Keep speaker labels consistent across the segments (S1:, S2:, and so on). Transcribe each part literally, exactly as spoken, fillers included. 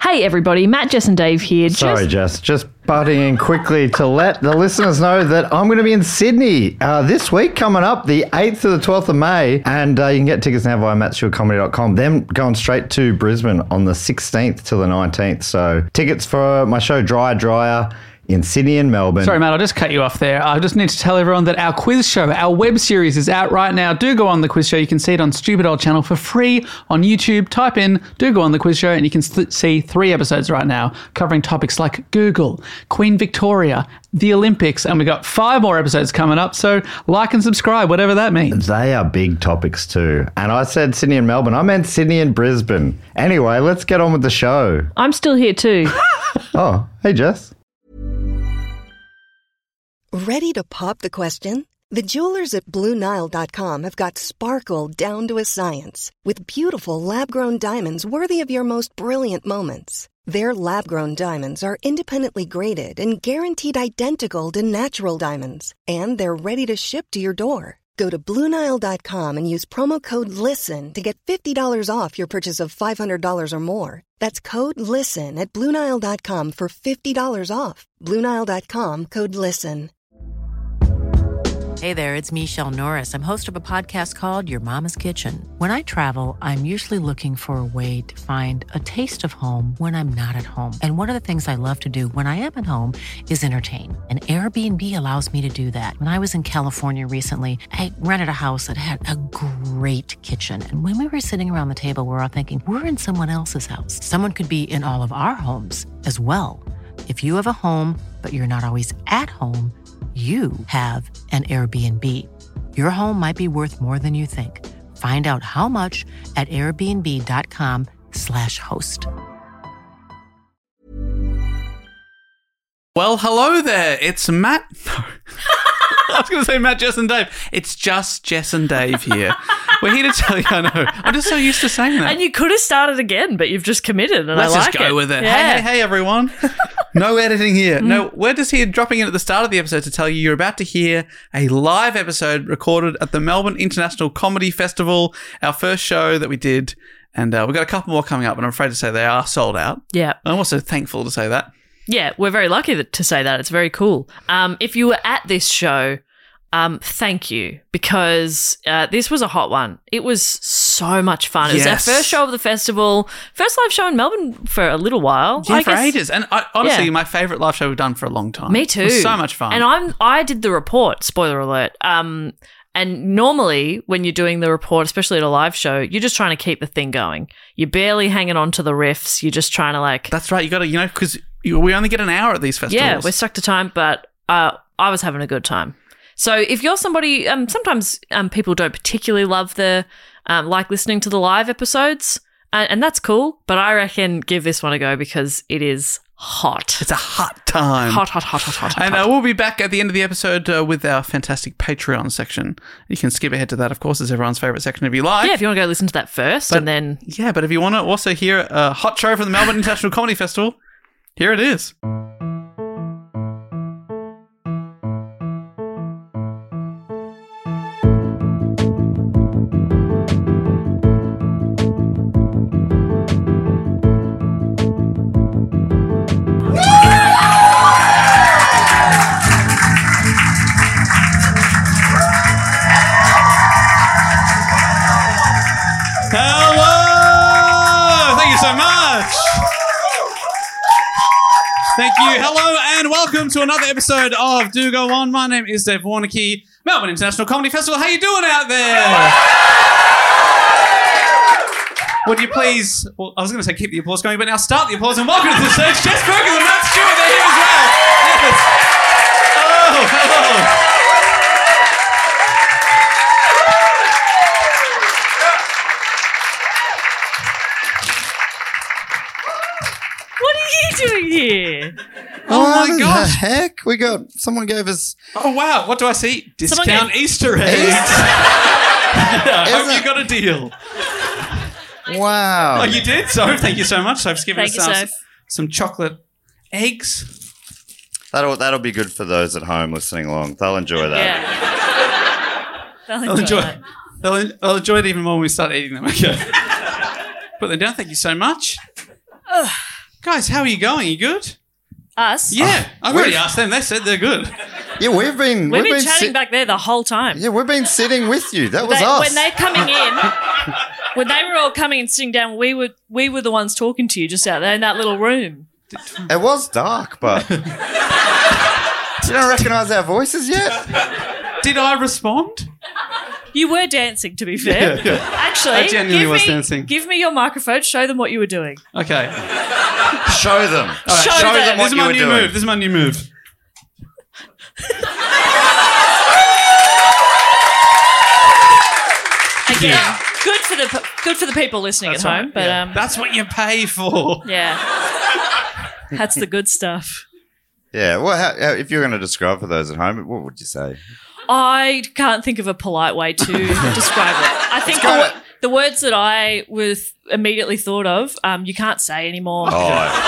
S1: Hey everybody, Matt, Jess and Dave here.
S2: Sorry, Jess, just butting in quickly to let the listeners know that I'm going to be in Sydney uh, this week coming up, the eighth to the twelfth of May, and uh, you can get tickets now via matt stewart comedy dot com. Then going straight to Brisbane on the sixteenth to the nineteenth. So tickets for my show Dryer Dryer in Sydney and Melbourne.
S3: Sorry, Matt, I'll just cut you off there. I just need to tell everyone that our quiz show, our web series is out right now. Do go on the quiz show. You can see it on Stupid Old Channel for free on YouTube. Type in, do go on the quiz show, and you can th- see three episodes right now covering topics like Google, Queen Victoria, the Olympics, and we've got five more episodes coming up. So like and subscribe, whatever that means.
S2: They are big topics too. And I said Sydney and Melbourne. I meant Sydney and Brisbane. Anyway, let's get on with the show.
S1: I'm still here too.
S2: Oh, hey, Jess.
S4: Ready to pop the question? The jewelers at Blue Nile dot com have got sparkle down to a science with beautiful lab-grown diamonds worthy of your most brilliant moments. Their lab-grown diamonds are independently graded and guaranteed identical to natural diamonds, and they're ready to ship to your door. Go to Blue Nile dot com and use promo code LISTEN to get fifty dollars off your purchase of five hundred dollars or more. That's code LISTEN at Blue Nile dot com for fifty dollars off. Blue Nile dot com, code LISTEN.
S5: Hey there, it's Michelle Norris. I'm host of a podcast called Your Mama's Kitchen. When I travel, I'm usually looking for a way to find a taste of home when I'm not at home. And one of the things I love to do when I am at home is entertain. And Airbnb allows me to do that. When I was in California recently, I rented a house that had a great kitchen. And when we were sitting around the table, we were all thinking, we're in someone else's house. Someone could be in all of our homes as well. If you have a home, but you're not always at home, you have an Airbnb. Your home might be worth more than you think. Find out how much at airbnb.com slash host.
S3: Well, hello there. It's Matt. No. I was going to say Matt, Jess and Dave. It's just Jess and Dave here. We're here to tell you, I know. I'm just so used to saying that.
S1: And you could have started again, but you've just committed, and
S3: Let's
S1: I like
S3: just go
S1: it.
S3: with it.
S1: Yeah.
S3: Hey, hey, hey, everyone. No editing here. No, we're just here dropping in at the start of the episode to tell you you're about to hear a live episode recorded at the Melbourne International Comedy Festival, our first show that we did. And uh, we've got a couple more coming up, and I'm afraid to say they are sold out.
S1: Yeah.
S3: I'm also thankful to say that.
S1: Yeah, we're very lucky that, to say that. It's very cool. Um, if you were at this show, um, thank you, because uh, this was a hot one. It was so much fun. It
S3: Yes.
S1: was our first show of the festival, first live show in Melbourne for a little while.
S3: Yeah,
S1: I
S3: for
S1: guess.
S3: ages. And I, honestly,
S1: Yeah.
S3: my favourite live show we've done for a long time.
S1: Me too.
S3: It was so much fun.
S1: And I'm I did the report, spoiler alert. Um, and normally when you're doing the report, especially at a live show, you're just trying to keep the thing going. You're barely hanging on to the riffs. You're just trying to like...
S3: That's right. You got to, you know, because we only get an hour at these festivals.
S1: Yeah, we're stuck to time, but uh, I was having a good time. So if you're somebody, um, sometimes um, people don't particularly love the, um, like listening to the live episodes, uh, and that's cool, but I reckon give this one a go because it is hot.
S3: It's a hot time.
S1: Hot, hot, hot, hot, hot, hot.
S3: And uh, we'll be back at the end of the episode uh, with our fantastic Patreon section. You can skip ahead to that, of course, as everyone's favourite section if you like.
S1: Yeah, if you want to go listen to that first
S3: But-
S1: and then...
S3: Yeah, but if you want to also hear a hot show from the Melbourne International Comedy Festival, here it is. Hello! Thank you so much. Thank you. Hello and welcome to another episode of Do Go On. My name is Dave Warnicky, Melbourne International Comedy Festival. How you doing out there? Would you please, well, I was going to say keep the applause going, but now start the applause and welcome to the stage, Jess Ferguson and Matt Stewart. They're here as well. Yes. Hello, hello.
S1: What are you doing here?
S3: Oh my
S2: What
S3: gosh.
S2: the heck? We got, someone gave us,
S3: Oh, wow. What do I see?
S1: Someone
S3: Discount
S1: gave-
S3: Easter eggs. I hope
S2: Is
S3: you
S2: it?
S3: got a deal.
S2: wow.
S3: Oh, you did? So thank you so much. So I've just given
S1: Thank
S3: us
S1: you,
S3: uh,
S1: Soph.
S3: some chocolate eggs.
S2: That'll, that'll be good for those at home listening along. They'll enjoy that.
S1: Yeah. They'll
S3: They'll enjoy,
S1: that.
S3: they'll, en- they'll enjoy it even more when we start eating them. Okay. Put them down. Thank you so much. Guys, how are you going? You good?
S1: Us?
S3: Yeah. I've
S2: we've-
S3: already asked them. They said they're good.
S2: Yeah, we've been
S1: We've
S2: we've
S1: been chatting
S2: sit-
S1: back there the whole time.
S2: Yeah, we've been sitting with you. That was
S1: They-
S2: us.
S1: when they're coming in, when they were all coming and sitting down, we were we were the ones talking to you just out there in that little room.
S2: It was dark, but you don't recognise our voices yet.
S3: Did I respond?
S1: You were dancing, to be fair. Actually,
S3: I genuinely
S1: give
S3: was
S1: me,
S3: dancing.
S1: Give me your microphone. Show them what you were doing.
S3: Okay.
S2: Show them.
S3: All right.
S1: Show
S2: Show
S1: them.
S2: them
S3: This
S2: what
S3: is
S2: you
S3: my
S2: were
S3: new
S2: doing.
S3: move. This is my new move.
S1: Again, good for the good for the people listening
S3: That's
S1: at
S3: right.
S1: home. But
S3: Yeah.
S1: um,
S3: That's what you pay for.
S1: yeah, that's the good stuff.
S2: Yeah. Well, how, how, if you're going to describe for those at home, what would you say?
S1: I can't think of a polite way to describe it. I think the,
S2: kinda-
S1: wo- the words that I was immediately thought of, um, you can't say anymore.
S2: Oh,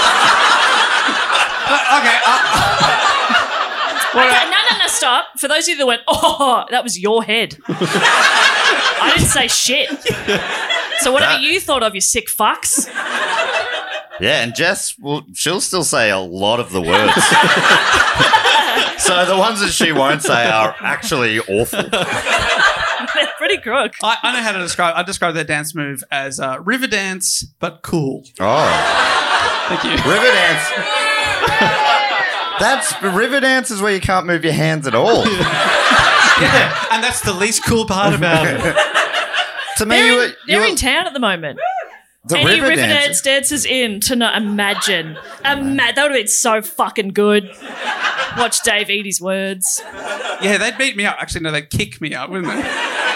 S3: Okay. Uh,
S1: Okay, no, no, no, stop. For those of you that went, oh, that was your head. I didn't say shit. So whatever
S2: That-
S1: you thought of, you sick fucks.
S2: yeah. And Jess, well, she'll still say a lot of the words. So the ones that she won't say are actually awful.
S1: They're pretty crook.
S3: I, I know how to describe. I describe that dance move as uh, river dance, but cool.
S2: Oh,
S3: Thank you.
S2: river dance. That's river dance is where you can't move your hands at all.
S3: Yeah, and that's the least cool part about it.
S2: To me,
S1: They're,
S2: you
S1: in,
S2: were, you
S1: they're
S2: were
S1: in town at the moment.
S2: the
S1: Any
S2: river,
S1: river
S2: dance.
S1: dance dancers in to not imagine. Ima- that would have been so fucking good. Watch Dave eat his words.
S3: Yeah, they'd beat me up. Actually, no, they'd kick me up, wouldn't they?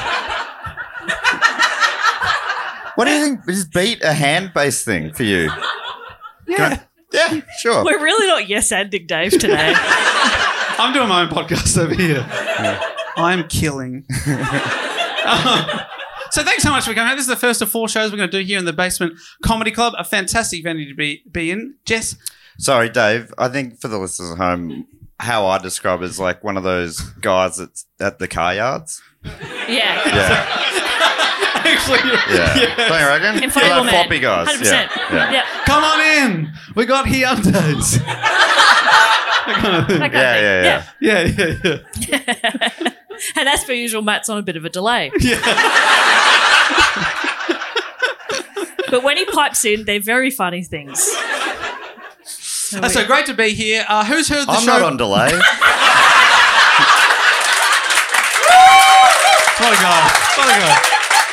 S2: What do you think? Is beat a hand-based thing for you?
S3: Yeah.
S2: Yeah, sure.
S1: We're really not yes-anding Dave today.
S3: I'm doing my own podcast over here. I'm killing. Um, so thanks so much for coming out. This is the first of four shows we're going to do here in the Basement Comedy Club. A fantastic venue to be, be in. Jess?
S2: Sorry, Dave. I think for the listeners at home, how I describe it is like one of those guys that's at the car yards.
S1: Yeah.
S2: Yeah,
S3: Actually,
S2: yeah. Don't you reckon?
S1: Inflatable
S2: Like
S1: man.
S2: floppy guys.
S1: one hundred percent.
S2: Yeah, yeah.
S3: come on in. We got Hyundais.
S1: That kind of
S2: Yeah,
S1: thing.
S2: yeah, yeah.
S3: Yeah, yeah, yeah.
S1: And as per usual, Matt's on a bit of a delay. But when he pipes in, they're very funny things. So
S3: Uh, so great to be here. Uh, who's heard the
S2: I'm
S3: show?
S2: not on delay.
S3: What a guy. What a guy.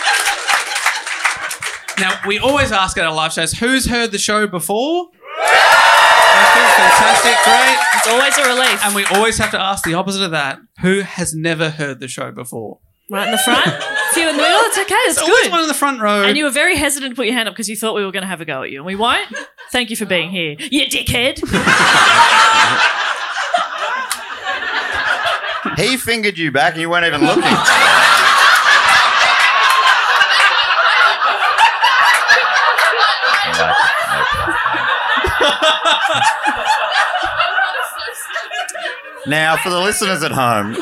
S3: Now, we always ask at our live shows, who's heard the show before? Okay, fantastic, great.
S1: it's always a relief.
S3: And we always have to ask the opposite of that. Who has never heard the show before?
S1: Right in the front. A few in the middle. It's okay. It's
S3: There's always
S1: good.
S3: one in the front row.
S1: And you were very hesitant to put your hand up because you thought we were going to have a go at you. And we won't. Thank you for being here. You dickhead.
S2: He fingered you back and you weren't even looking. Now, for the listeners at home,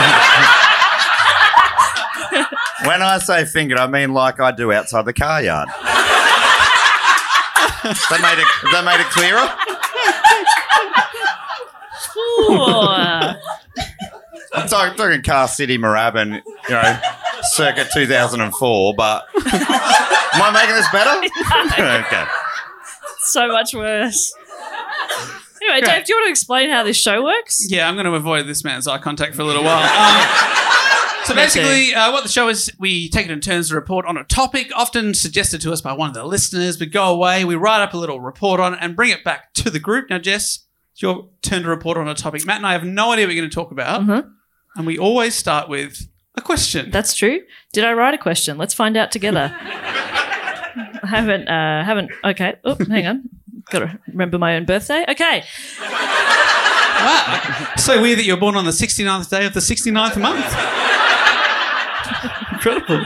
S2: when I say fingered, I mean like I do outside the car yard. that made it. That made it clearer.
S1: Ooh.
S2: I'm talking, talking Car City, Moorabbin, you know, circa two thousand four. But am I making this better? Okay.
S1: So much worse. Anyway,
S3: Great.
S1: Dave, do you want to explain how this show works?
S3: Yeah, I'm going to avoid this man's eye contact for a little while. Um, so
S1: Me
S3: basically, uh, what the show is, we take it in turns to report on a topic, often suggested to us by one of the listeners. We go away, we write up a little report on it, and bring it back to the group. Now, Jess, it's your turn to report on a topic. Matt and I have no idea what we're going to talk about,
S1: Mhm.
S3: and we always start with a question.
S1: That's true. Did I write a question? Let's find out together. I haven't, uh, haven't, okay. Oh, hang on. Got to remember my own birthday. Okay.
S3: Wow. So weird that you were born on the sixty-ninth day of the sixty-ninth month. Incredible.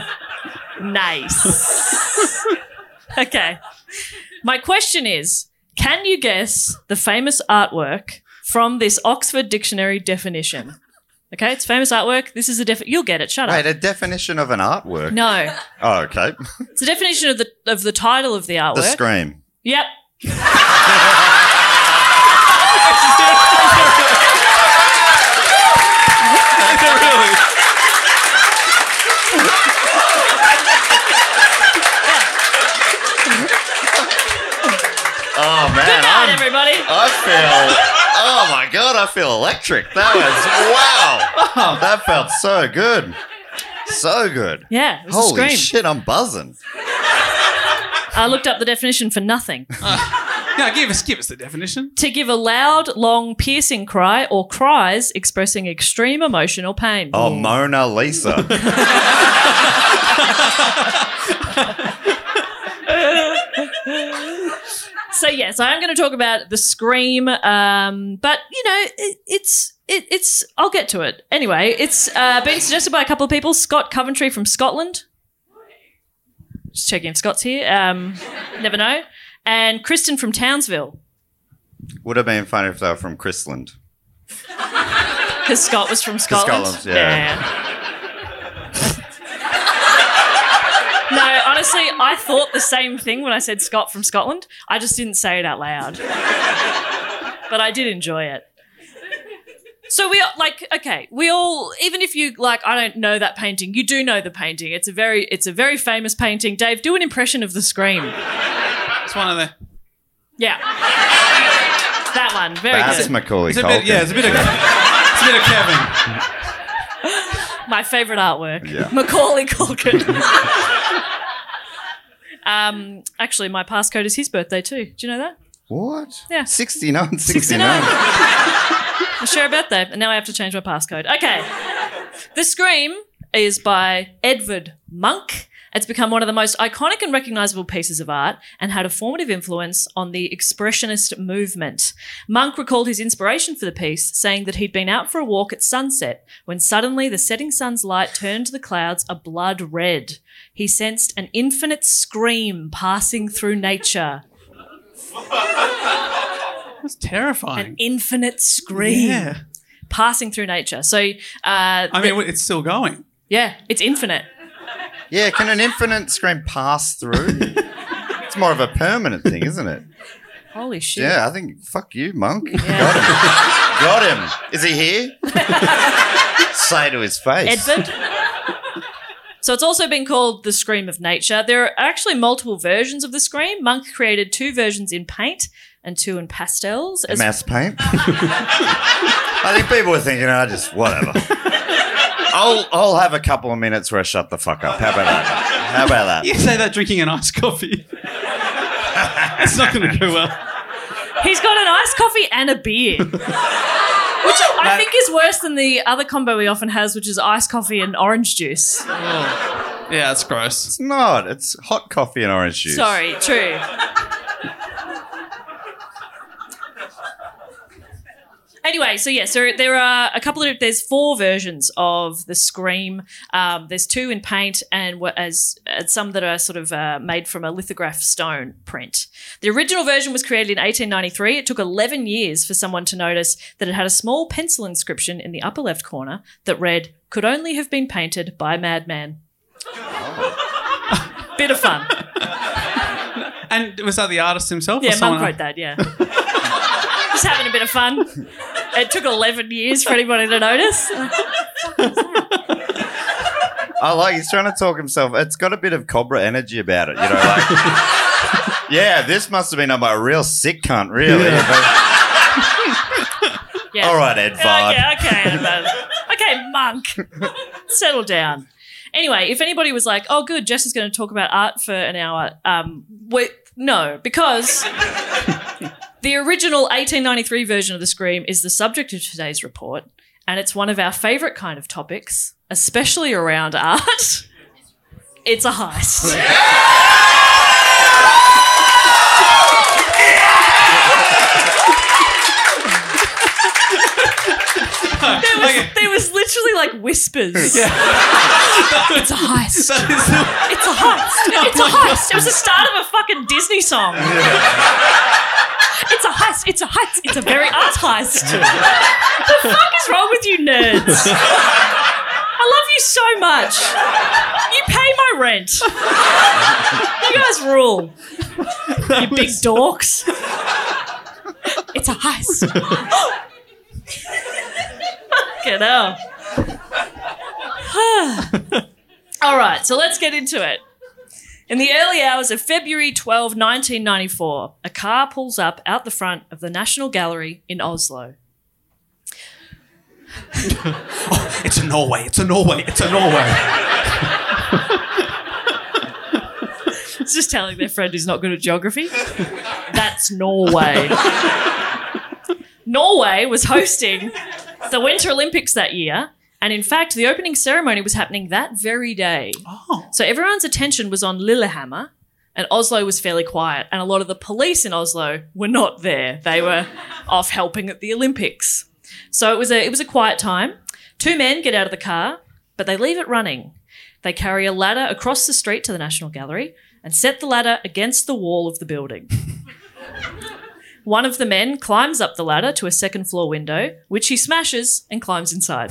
S1: Nice. Okay. My question is, can you guess the famous artwork from this Oxford Dictionary definition? Okay, it's famous artwork. This is a def- you'll get it. Shut
S2: Wait,
S1: up.
S2: a definition of an artwork?
S1: No.
S2: Oh, okay.
S1: It's a definition of the of the title of the artwork.
S2: The Scream.
S1: Yep.
S6: Oh, man.
S1: Good night,
S6: I'm-
S1: everybody.
S6: I feel, oh my God, I feel electric. That was, wow. That felt so good. So good.
S1: Yeah, it was a
S6: Holy
S1: scream.
S6: shit, I'm buzzing.
S1: I looked up the definition for nothing.
S3: No, give us give us the definition.
S1: To give a loud, long, piercing cry or cries expressing extreme emotion or pain.
S6: Oh, Mona Lisa.
S1: So yes, I am going to talk about the scream, um, but you know, it, it's it, it's. I'll get to it anyway. It's uh, been suggested by a couple of people. Scott Coventry from Scotland. Just checking if Scott's here. Um, never know. And Kristen from Townsville,
S6: Would have been funny if they were from Chrisland.
S1: because Scott was from Scotland.
S6: Scotland, yeah.
S1: No, honestly, I thought the same thing when I said Scott from Scotland. I just didn't say it out loud. But I did enjoy it. So we like, okay, we all, even if you like, I don't know that painting, you do know the painting. It's a very, it's a very famous painting. Dave, do an impression of the Scream.
S3: It's one of the.
S1: Yeah. That one, very
S6: That's
S1: good.
S6: Macaulay
S3: It's a
S6: Culkin.
S3: bit. Yeah, it's a bit of. It's a bit of Kevin.
S1: My favourite artwork.
S6: Yeah.
S1: Macaulay Culkin. um, actually, my passcode is his birthday too. Do you know that?
S6: What?
S1: Yeah.
S6: sixty-nine, sixty-nine.
S1: We share a birthday, and now I have to change my passcode. Okay. The Scream is by Edvard Munch. It's become one of the most iconic and recognisable pieces of art and had a formative influence on the Expressionist movement. Munch recalled his inspiration for the piece, saying that he'd been out for a walk at sunset when suddenly the setting sun's light turned the clouds a blood red. He sensed an infinite scream passing through nature.
S3: That's terrifying.
S1: An infinite scream
S3: Yeah.
S1: passing through nature. So, uh,
S3: I mean, it's still going.
S1: yeah, it's infinite.
S6: Yeah, can an infinite scream pass through? It's more of a permanent thing, isn't it?
S1: Holy shit.
S6: Yeah, I think, fuck you, Monk. Got him. Got him. Is he here? Say to his face.
S1: Edvard. So it's also been called the Scream of Nature. There are actually multiple versions of the Scream. Munch created two versions in paint and two in pastels. As
S6: Mass paint. I think people were thinking, I just, whatever. I'll I'll have a couple of minutes where I shut the fuck up. How about that? How about that?
S3: You say that drinking an iced coffee. It's not going to go well.
S1: He's got an iced coffee and a beer. Which I think is worse than the other combo he often has, which is iced coffee and orange juice.
S3: Yeah, that's gross.
S6: It's not. It's hot coffee and orange juice.
S1: Sorry, true. Anyway, so yes, there, there are a couple of, there's four versions of the Scream. Um, there's two in paint and wha- as, as some that are sort of uh, made from a lithograph stone print. The original version was created in eighteen ninety-three. It took eleven years for someone to notice that it had a small pencil inscription in the upper left corner that read, "Could only have been painted by Madman." Bit of fun.
S3: And was that the artist himself? or
S1: Yeah,
S3: someone
S1: Monk wrote that, yeah. Just having a bit of fun. It took eleven years for anybody to notice.
S6: I like, he's trying to talk himself. It's got a bit of Cobra energy about it, you know, like, yeah, this must have been done by a real sick cunt, really.
S1: Yeah.
S6: All right, Edvard.
S1: Okay, okay, Edvard. Okay, Monk. Settle down. Anyway, if anybody was like, oh, good, Jess is going to talk about art for an hour, um, we no, because the original eighteen ninety-three version of the Scream is the subject of today's report, and it's one of our favourite kind of topics, especially around art. It's a heist. There was, there was literally like whispers. It's a heist.
S3: That is the-
S1: It's a heist. It's a heist. It was the start of a fucking Disney song. It's a heist. It's a heist. It's a very art heist. The fuck is wrong with you nerds? I love you so much. You pay my rent. You guys rule. You big dorks. It's a heist. Fucking hell. All right, so let's get into it. In the early hours of February twelfth, nineteen ninety-four, a car pulls up out the front of the National Gallery in Oslo.
S7: Oh, it's a Norway. It's a Norway. It's a Norway.
S1: It's just telling their friend who's not good at geography. That's Norway. Norway was hosting the Winter Olympics that year, and in fact, the opening ceremony was happening that very day.
S7: Oh.
S1: So everyone's attention was on Lillehammer, and Oslo was fairly quiet, and a lot of the police in Oslo were not there. They were off helping at the Olympics. So it was a it was a quiet time. Two men get out of the car, but they leave it running. They carry a ladder across the street to the National Gallery and set the ladder against the wall of the building. One of the men climbs up the ladder to a second floor window, which he smashes and climbs inside.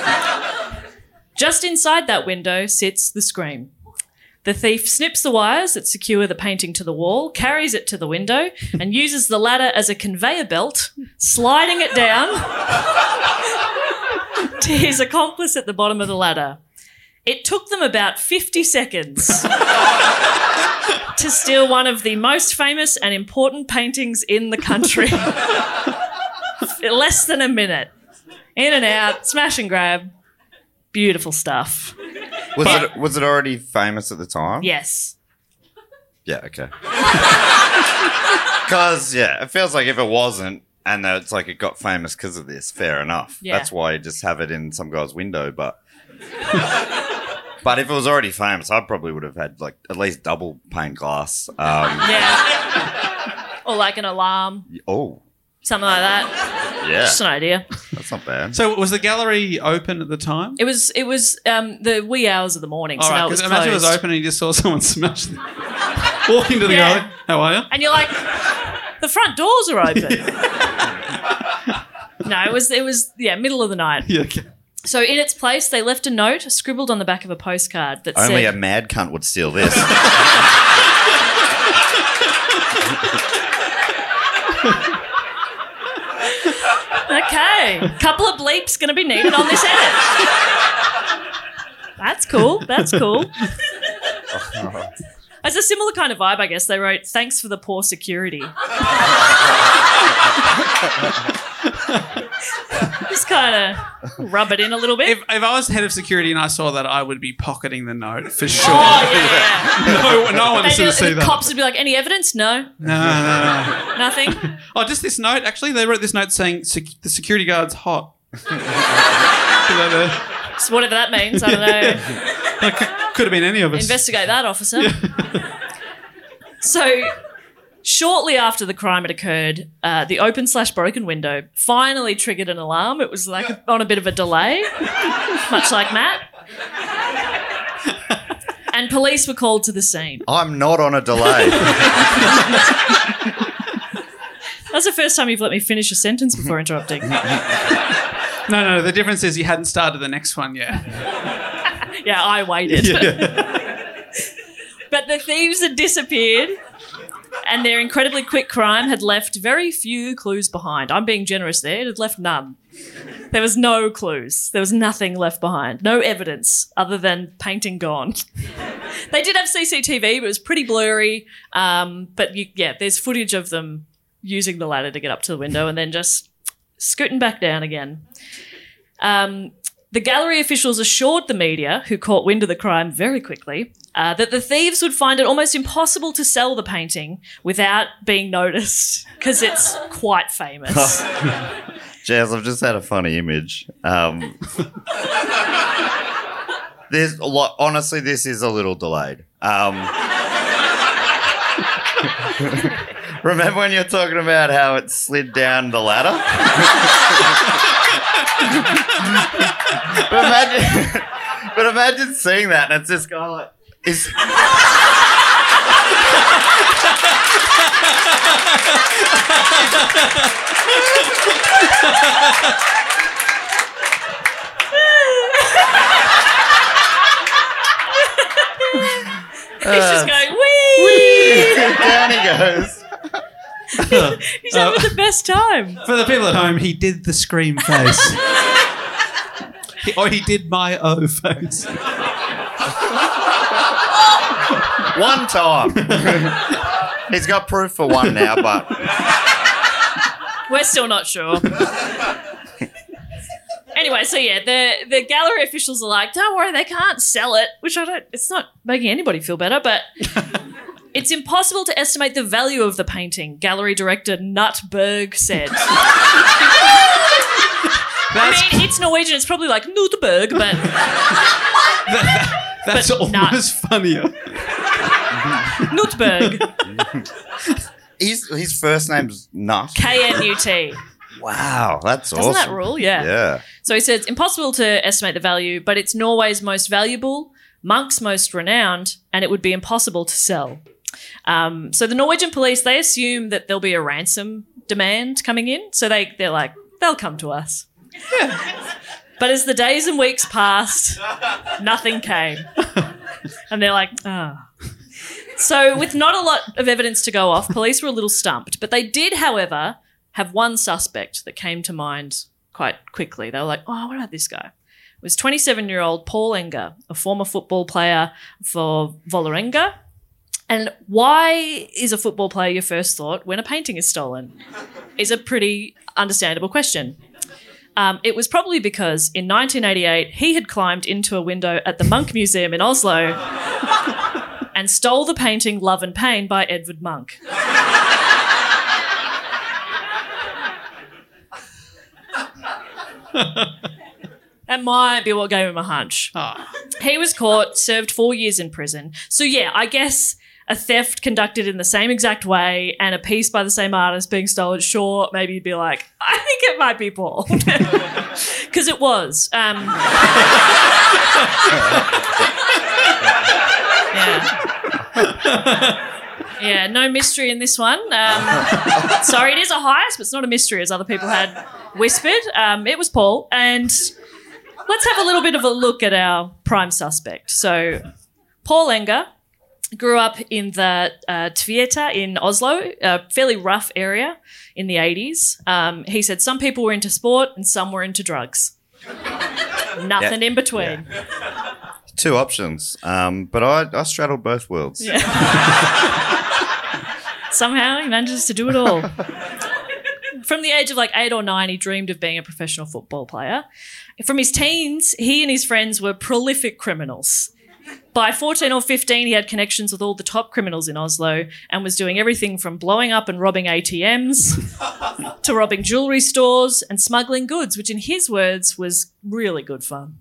S1: Just inside that window sits the Scream. The thief snips the wires that secure the painting to the wall, carries it to the window, and uses the ladder as a conveyor belt, sliding it down to his accomplice at the bottom of the ladder. It took them about fifty seconds to steal one of the most famous and important paintings in the country. Less than a minute. In and out, smash and grab. Beautiful stuff.
S6: Was it was it already famous at the time?
S1: Yes.
S6: Yeah, okay. Because, yeah, it feels like if it wasn't, and it's like it got famous because of this, fair enough.
S1: Yeah.
S6: That's why you just have it in some guy's window, but... But if it was already famous, I probably would have had, like, at least double pane glass. Um,
S1: Yeah. Or like an alarm.
S6: oh,
S1: Something like that.
S6: yeah.
S1: Just an idea.
S6: That's not bad.
S7: So was the gallery open at the time?
S1: It was it was um, the wee hours of the morning,
S7: All
S1: so
S7: right,
S1: now it was
S7: because imagine it was
S1: closed.
S7: open and you just saw someone smash the... Walk into the
S1: Yeah.
S7: gallery. How are you?
S1: And you're like, the front doors are open. No, it was it was yeah, middle of the night.
S7: Yeah, okay.
S1: So in its place, they left a note scribbled on the back of a postcard that
S6: Only
S1: said,
S6: a mad cunt would steal this.
S1: "Okay, couple of bleeps going to be needed on this edit." That's cool. That's cool. As a similar kind of vibe, I guess, they wrote, "Thanks for the poor security." Just kind of rub it in a little bit.
S7: If, if I was head of security and I saw that, I would be pocketing the note for sure.
S1: Oh, yeah, yeah.
S7: No, no one
S1: They'd
S7: wants
S1: be
S7: to
S1: like-
S7: see
S1: the
S7: that.
S1: cops would be like, "Any evidence? No.
S7: No, no, no.
S1: Nothing."
S7: Oh, just this note. Actually, they wrote this note saying sec- the security guard's hot.
S1: So whatever that means, I don't know.
S7: Could have been any of us.
S1: Investigate that, officer. So, shortly after the crime had occurred, uh, the open slash broken window finally triggered an alarm. It was like a, on a bit of a delay, much like Matt. And police were called to the scene.
S6: I'm not on a delay.
S1: That's the first time you've let me finish a sentence before interrupting.
S7: No, no, the difference is you hadn't started the next one yet.
S1: Yeah, I waited. But the thieves had disappeared, and their incredibly quick crime had left very few clues behind. I'm being generous there. It had left none. There was no clues. There was nothing left behind. No evidence other than painting gone. They did have C C T V, but it was pretty blurry. Um, but, you, yeah, there's footage of them using the ladder to get up to the window and then just scooting back down again. Um, the gallery officials assured the media, who caught wind of the crime very quickly, uh, that the thieves would find it almost impossible to sell the painting without being noticed because it's quite famous.
S6: Jazz, I've just had a funny image. Um, there's a lot. Honestly, this is a little delayed. Um, remember when you're talking about how it slid down the ladder? but imagine, but imagine seeing that, and it's just kind of like, is.
S1: He's just going, wee!
S6: Down he goes.
S1: He's having the best time.
S7: For the people at home, he did the scream face. He- or he did my O face.
S6: One time. He's got proof for one now, but
S1: We're still not sure. Anyway, so yeah, the, the gallery officials are like, don't worry, they can't sell it, which I don't, it's not making anybody feel better, but it's impossible to estimate the value of the painting, gallery director Nutberg said. I mean, it's Norwegian, it's probably like Nutberg, but...
S7: that, that's
S1: But
S7: almost funnier.
S1: Nutberg.
S6: his, his first name's Nut.
S1: K N U T.
S6: Wow, that's
S1: Doesn't
S6: awesome.
S1: that rule? Yeah.
S6: Yeah.
S1: So he says, impossible to estimate the value, but it's Norway's most valuable, Munch's most renowned, and it would be impossible to sell. Um, so the Norwegian police, they assume that there'll be a ransom demand coming in. So they, they're like, they'll come to us. Yeah. But as the days and weeks passed, nothing came. And they're like, ah. Oh. So with not a lot of evidence to go off, police were a little stumped. But they did, however, have one suspect that came to mind quite quickly. They were like, oh, what about this guy? It was twenty-seven-year-old Paul Enger, a former football player for Vålerenga. And why is a football player your first thought when a painting is stolen? Is a pretty understandable question. Um, it was probably because in nineteen eighty-eight, he had climbed into a window at the Munch Museum in Oslo and stole the painting Love and Pain by Edvard Munch. That might be what gave him a hunch.
S7: Oh.
S1: He was caught, served four years in prison. So, yeah, I guess a theft conducted in the same exact way and a piece by the same artist being stolen, sure, maybe you'd be like, I think it might be Paul. Because it was. Um, yeah. Yeah, no mystery in this one. Um, sorry, it is a heist, but it's not a mystery, as other people had whispered. Um, it was Paul. And let's have a little bit of a look at our prime suspect. So, Paul Enger grew up in the uh, Tveita in Oslo, a fairly rough area in the eighties. Um, he said some people were into sport and some were into drugs. Nothing
S6: Yeah.
S1: in between.
S6: Yeah. Two options, um, but I, I straddled both worlds.
S1: Yeah. Somehow he manages to do it all. From the age of like eight or nine, he dreamed of being a professional football player. From his teens, he and his friends were prolific criminals. By fourteen or fifteen, he had connections with all the top criminals in Oslo and was doing everything from blowing up and robbing A T Ms to robbing jewellery stores and smuggling goods, which in his words was really good fun.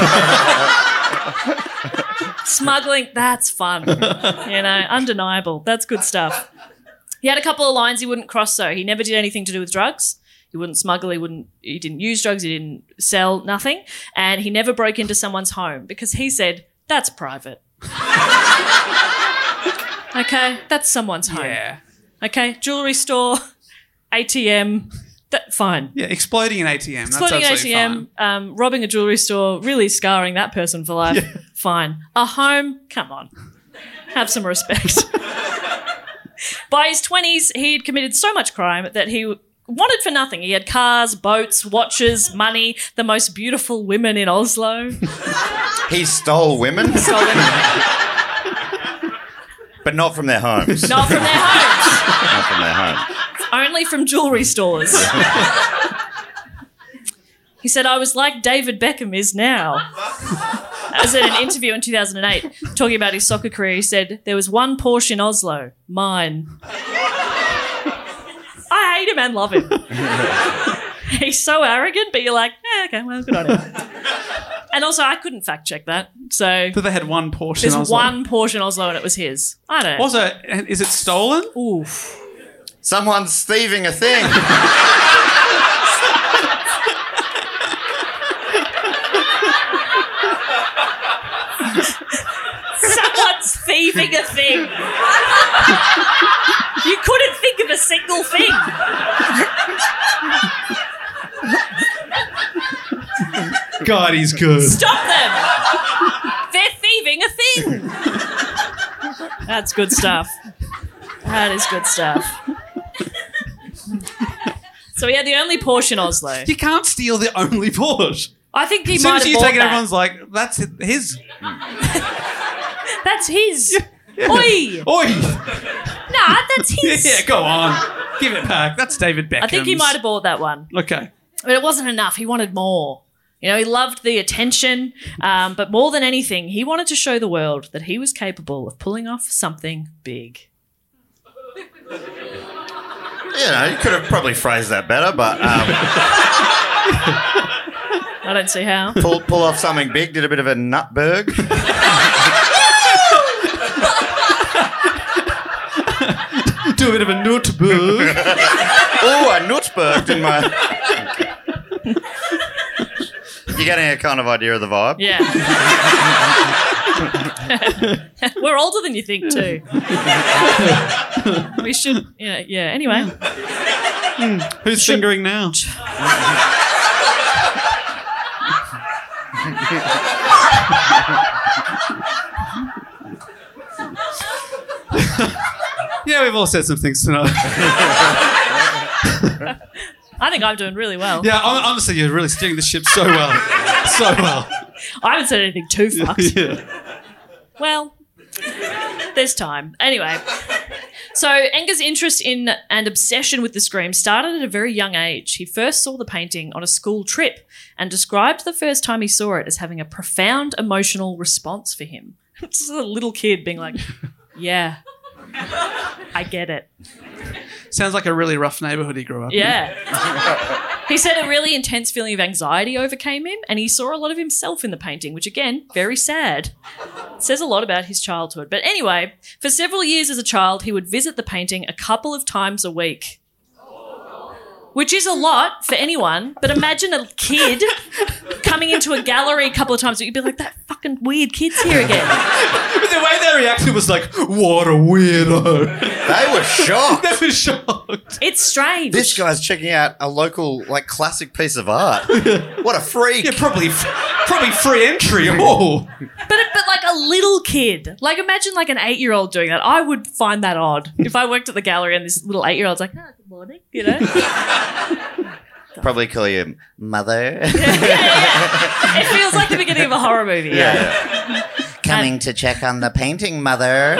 S1: Smuggling, that's fun. You know, undeniable. That's good stuff. He had a couple of lines he wouldn't cross, though. He never did anything to do with drugs. He wouldn't smuggle, he wouldn't he didn't use drugs, he didn't sell, nothing. And he never broke into someone's home because he said, that's private. Okay, that's someone's home.
S7: Yeah.
S1: Okay, jewellery store, A T M, that fine.
S7: Yeah, exploding an A T M.
S1: Exploding an A
S7: that's
S1: T
S7: absolutely
S1: M, um, robbing a jewellery store, really scarring that person for life. Yeah. Fine. A home, come on. Have some respect. By his twenties, he'd committed so much crime that he wanted for nothing. He had cars, boats, watches, money, the most beautiful women in Oslo.
S6: He stole women?
S1: Stole women.
S6: But not from their homes.
S1: Not from their homes.
S6: Not from their homes.
S1: Only from jewellery stores. He said, I was like David Beckham is now. As in an interview in two thousand eight, talking about his soccer career, he said, there was one Porsche in Oslo, mine. I hate him and love him. He's so arrogant, but you're like, eh, okay, well, good on him. And also, I couldn't fact check that. So
S7: But they had one Porsche
S1: there's
S7: in Oslo.
S1: one Porsche in Oslo and it was his. I don't know.
S7: Also, is it stolen?
S1: Oof.
S6: Someone's thieving a thing.
S1: Someone's thieving a thing. You couldn't think of a single thing.
S7: God, he's good.
S1: Stop them. They're thieving a thing. That's good stuff. That is good stuff. So he had the only Porsche in Oslo.
S7: You can't steal the only Porsche.
S1: I think he
S7: As soon
S1: might
S7: as
S1: have
S7: you
S1: bought
S7: take it,
S1: that.
S7: everyone's like, that's his.
S1: That's his. Oi!
S7: Oi!
S1: Nah, that's his.
S7: Yeah, go on. Give it back. That's David Beckham.
S1: I think he might have bought that one.
S7: Okay.
S1: But it wasn't enough. He wanted more. You know, he loved the attention, um, but more than anything, he wanted to show the world that he was capable of pulling off something big.
S6: You know, you could have probably phrased that better, but um,
S1: I don't see how.
S6: pull, pull off something big, did a bit of a nutberg.
S7: Do a bit of a nutberg.
S6: Oh, I nutberged in my... You're getting a kind of idea of the vibe?
S1: Yeah. We're older than you think, too. We should, yeah, yeah. Anyway.
S7: Who's
S1: Should-
S7: fingering now? Yeah, we've all said some things tonight.
S1: I think I'm doing really well.
S7: Yeah, hon- honestly, you're really steering the ship so well. So well.
S1: I haven't said anything too fucked.
S7: Yeah.
S1: Well, there's time. Anyway, so Enger's interest in and obsession with the Scream started at a very young age. He first saw the painting on a school trip and described the first time he saw it as having a profound emotional response for him. Just a little kid being like, yeah, I get it.
S7: Sounds like a really rough neighbourhood he grew up in.
S1: Yeah. He said a really intense feeling of anxiety overcame him and he saw a lot of himself in the painting, which again, very sad. It says a lot about his childhood. But anyway, for several years as a child, he would visit the painting a couple of times a week. Which is a lot for anyone, but imagine a kid coming into a gallery a couple of times. You'd be like, that fucking weird kid's here again.
S7: But the way they reacted was like, what a weirdo.
S6: They were shocked.
S7: They were shocked.
S1: It's strange.
S6: This guy's checking out a local, like, classic piece of art. What a freak.
S7: Yeah, probably probably free entry. Oh.
S1: But but like a little kid. Like imagine like an eight-year-old doing that. I would find that odd. If I worked at the gallery and this little eight-year-old's like, oh, good morning, you know?
S6: Probably call you mother.
S1: It feels like the beginning of a horror movie. Yeah.
S6: Coming to check on the painting, mother.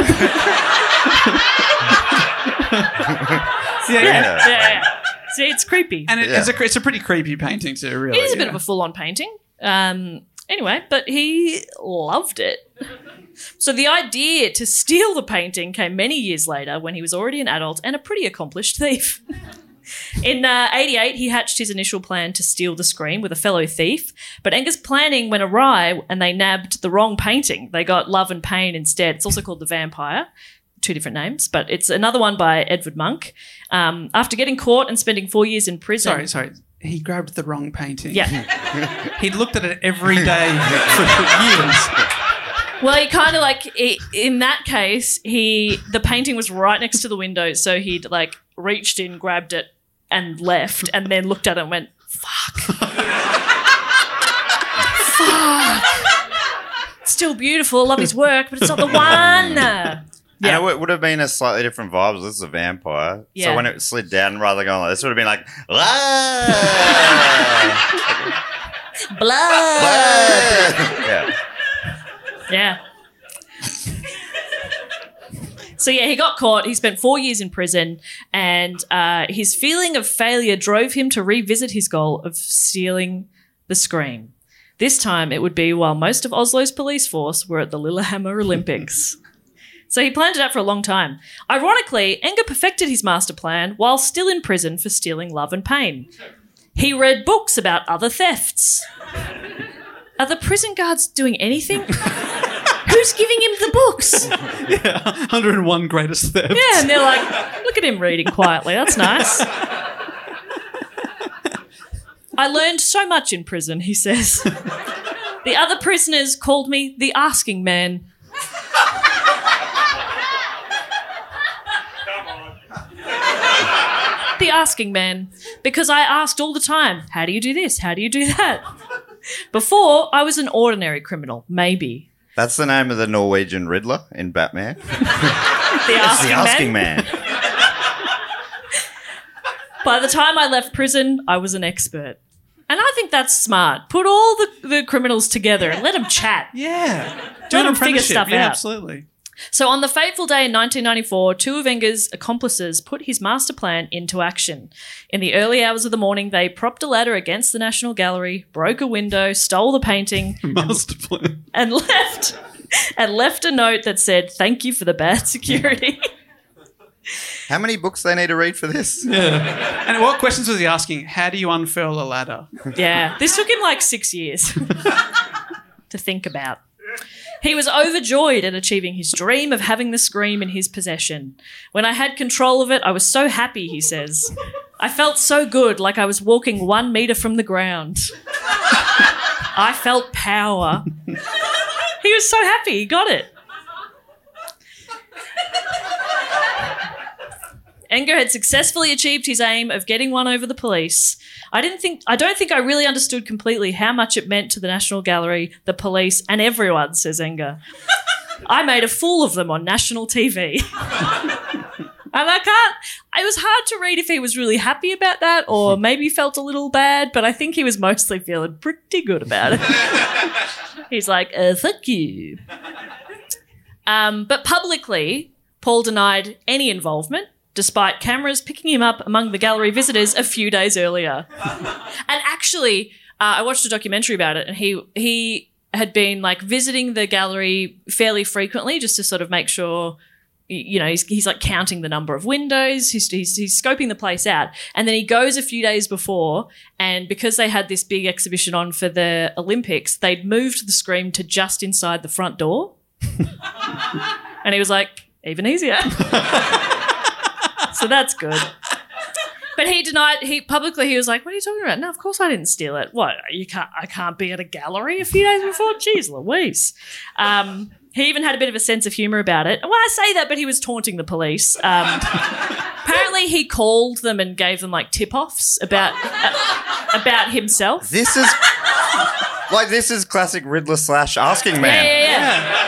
S7: Yeah,
S1: Yeah,
S7: yeah.
S1: yeah, yeah. See, it's creepy.
S7: And it,
S6: Yeah.
S7: it's, a, it's a pretty creepy painting too, really.
S1: It is a bit
S7: yeah.
S1: of a full-on painting. Um, anyway, but he loved it. So the idea to steal the painting came many years later when he was already an adult and a pretty accomplished thief. In uh, eighty-eight, he hatched his initial plan to steal the Scream with a fellow thief, but Enger's planning went awry and they nabbed the wrong painting. They got Love and Pain instead. It's also called The Vampire. Two different names, but it's another one by Edvard Munch. Um, after getting caught and spending four years in prison...
S7: Sorry, sorry. He grabbed the wrong painting.
S1: Yeah.
S7: He'd looked at it every day for years.
S1: Well, he kind of like he, in that case, he the painting was right next to the window, so he'd like reached in, grabbed it, and left, and then looked at it and went, "Fuck, fuck." Still beautiful, I love his work, but it's not the one.
S6: Yeah, and it would have been a slightly different vibe. This is a vampire.
S1: Yeah.
S6: So when it slid down, rather than going like this, it would have been like, "Ah!"
S1: Blood.
S6: Yeah.
S1: Yeah. So yeah, he got caught. He spent four years in prison, and uh, his feeling of failure drove him to revisit his goal of stealing the Scream. This time, it would be while most of Oslo's police force were at the Lillehammer Olympics. So he planned it out for a long time. Ironically, Enger perfected his master plan while still in prison for stealing Love and Pain. He read books about other thefts. Are the prison guards doing anything? Who's giving him the books?
S7: Yeah, one hundred and one greatest thefts.
S1: Yeah, and they're like, look at him reading quietly. That's nice. I learned so much in prison, he says. The other prisoners called me the asking man. The asking man, because I asked all the time, how do you do this? How do you do that? Before, I was an ordinary criminal, maybe.
S6: That's the name of the Norwegian Riddler in Batman.
S1: The asking,
S6: The asking
S1: man.
S6: man.
S1: By the time I left prison, I was an expert. And I think that's smart. Put all the, the criminals together and let them chat.
S7: Yeah. Do
S1: Let
S7: an
S1: them figure
S7: apprenticeship.
S1: stuff
S7: yeah,
S1: out.
S7: absolutely.
S1: So on the fateful day in nineteen ninety-four, two of Enger's accomplices put his master plan into action. In the early hours of the morning, they propped a ladder against the National Gallery, broke a window, stole the painting,
S7: Master plan.
S1: and left and left a note that said, "Thank you for the bad security."
S6: How many books they need to read for this?
S7: Yeah. And what questions was he asking? How do you unfurl a ladder?
S1: Yeah, this took him like six years to think about. He was overjoyed at achieving his dream of having the Scream in his possession. When I had control of it, I was so happy, he says. I felt so good, like I was walking one metre from the ground. I felt power. He was so happy, he got it. Enger had successfully achieved his aim of getting one over the police. I didn't think I don't think I really understood completely how much it meant to the National Gallery, the police, and everyone, says Enger. I made a fool of them on national T V. And I can't it was hard to read if he was really happy about that or maybe felt a little bad, but I think he was mostly feeling pretty good about it. He's like, uh, thank you. Um, but publicly, Paul denied any involvement, despite cameras picking him up among the gallery visitors a few days earlier. And actually, uh, I watched a documentary about it, and he he had been like visiting the gallery fairly frequently just to sort of make sure, you know, he's, he's like counting the number of windows, he's, he's, he's scoping the place out. And then he goes a few days before, and because they had this big exhibition on for the Olympics, they'd moved the Scream to just inside the front door. And he was like, even easier. So that's good. But he denied, he publicly, he was like, what are you talking about? No, of course I didn't steal it. What, you can't, I can't be at a gallery a few days before? Jeez Louise. Um, he even had a bit of a sense of humour about it. Well, I say that, but he was taunting the police. Um, apparently he called them and gave them like tip-offs about, uh, about himself.
S6: This is, like, this is classic Riddler slash Asking Man.
S1: Yeah, yeah, yeah.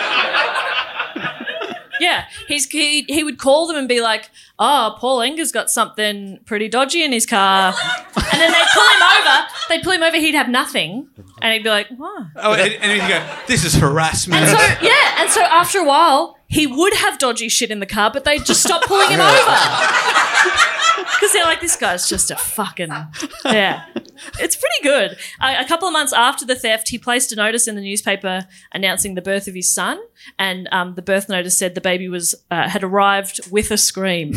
S1: Yeah, he's, he he would call them and be like, oh, Paul Enger's got something pretty dodgy in his car. And then they'd pull him over. They'd pull him over, he'd have nothing. And he'd be like, what?
S7: Oh, and, and he'd go, this is harassment.
S1: And so, yeah, and so after a while, he would have dodgy shit in the car, but they'd just stop pulling him over. Because they're like, this guy's just a fucking, yeah. It's pretty good. A, a couple of months after the theft, he placed a notice in the newspaper announcing the birth of his son, and um, the birth notice said the baby was uh, had arrived with a scream.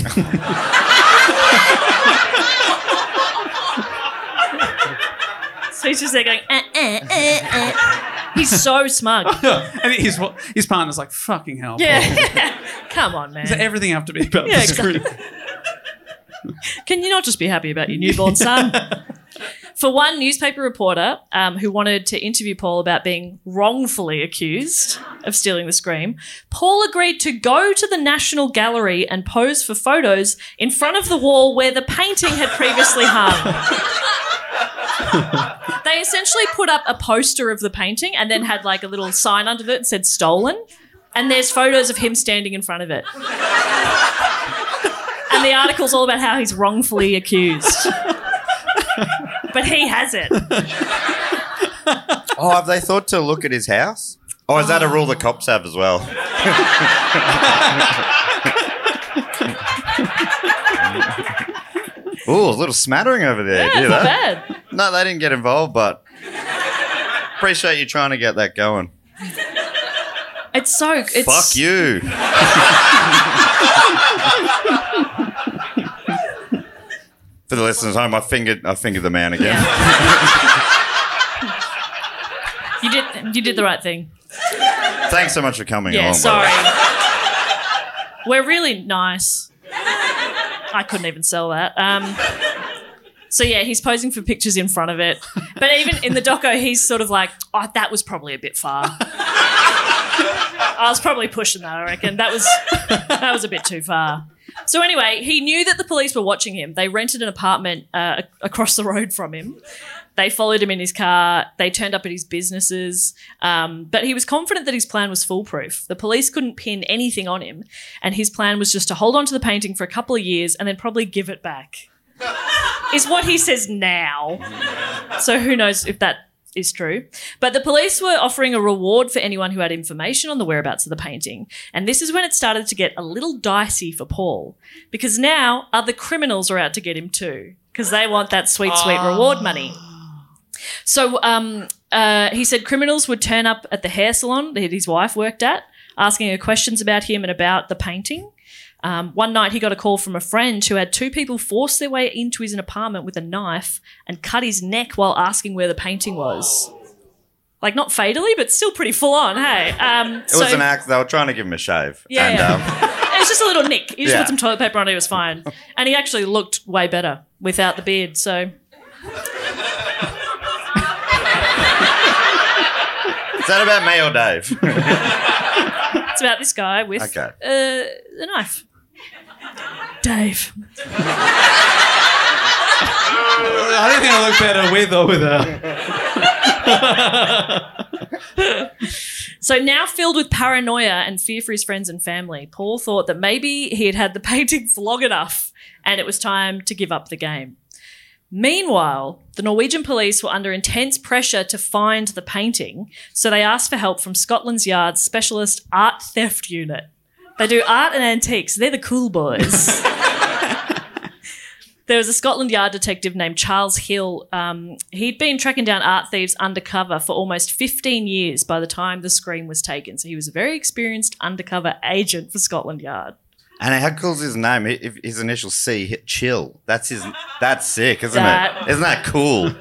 S1: So he's just there going, eh, eh, eh, eh. He's so smug.
S7: And his, his partner's like, fucking hell.
S1: Yeah. Come on, man.
S7: Does everything have to be about
S1: Yeah,
S7: the Scream?
S1: exactly. Can you not just be happy about your newborn son? For one newspaper reporter um, who wanted to interview Paul about being wrongfully accused of stealing the Scream, Paul agreed to go to the National Gallery and pose for photos in front of the wall where the painting had previously hung. They essentially put up a poster of the painting and then had like a little sign under it that said stolen, and there's photos of him standing in front of it. And the article's all about how he's wrongfully accused. But he has it.
S6: Oh, have they thought to look at his house? Or is that a rule the cops have as well? Ooh, a little smattering over there.
S1: Yeah,
S6: Hear
S1: not
S6: that?
S1: bad.
S6: No, they didn't get involved, but appreciate you trying to get that going.
S1: It's so... It's,
S6: Fuck you. For the listeners at home, I fingered, I fingered the man again.
S1: You did, you did the right thing.
S6: Thanks so much for coming
S1: Yeah,
S6: along.
S1: sorry. We're really nice. I couldn't even sell that. Um, so, yeah, he's posing for pictures in front of it. But even in the doco, he's sort of like, oh, that was probably a bit far. I was probably pushing that, I reckon. That was that was a bit too far. So anyway, he knew that the police were watching him. They rented an apartment uh, across the road from him. They followed him in his car. They turned up at his businesses. Um, but he was confident that his plan was foolproof. The police couldn't pin anything on him, and his plan was just to hold on to the painting for a couple of years and then probably give it back. Is what he says now. So who knows if that is true. But the police were offering a reward for anyone who had information on the whereabouts of the painting. And this is when it started to get a little dicey for Paul, because now other criminals are out to get him too, because they want that sweet, sweet
S3: Oh.
S1: reward money. So um, uh, he said criminals would turn up at the hair salon that his wife worked at, asking her questions about him and about the painting. Um, one night he got a call from a friend who had two people force their way into his apartment with a knife and cut his neck while asking where the painting was. Like, not fatally, but still pretty full on, hey? Um,
S6: It was an act. They were trying to give him a shave.
S1: Yeah,
S6: and,
S1: yeah.
S6: Um,
S1: It was just a little nick. He just
S6: Yeah.
S1: put some toilet paper on it, it was fine. And he actually looked way better without the beard, so...
S6: is that about me or Dave?
S1: It's about this guy with
S6: Okay.
S1: uh, a knife. Dave.
S7: I don't think I look better with or without.
S1: So now filled with paranoia and fear for his friends and family, Paul thought that maybe he had had the painting for long enough and it was time to give up the game. Meanwhile, the Norwegian police were under intense pressure to find the painting, so they asked for help from Scotland Yard's specialist art theft unit. They do art and antiques. They're the cool boys. There was a Scotland Yard detective named Charles Hill. Um, he'd been tracking down art thieves undercover for almost fifteen years by the time the Scream was taken. So he was a very experienced undercover agent for Scotland Yard.
S6: And how cool is his name? If his initials C, hit Chill. That's his. That's sick, isn't
S1: That-
S6: it? Isn't that cool?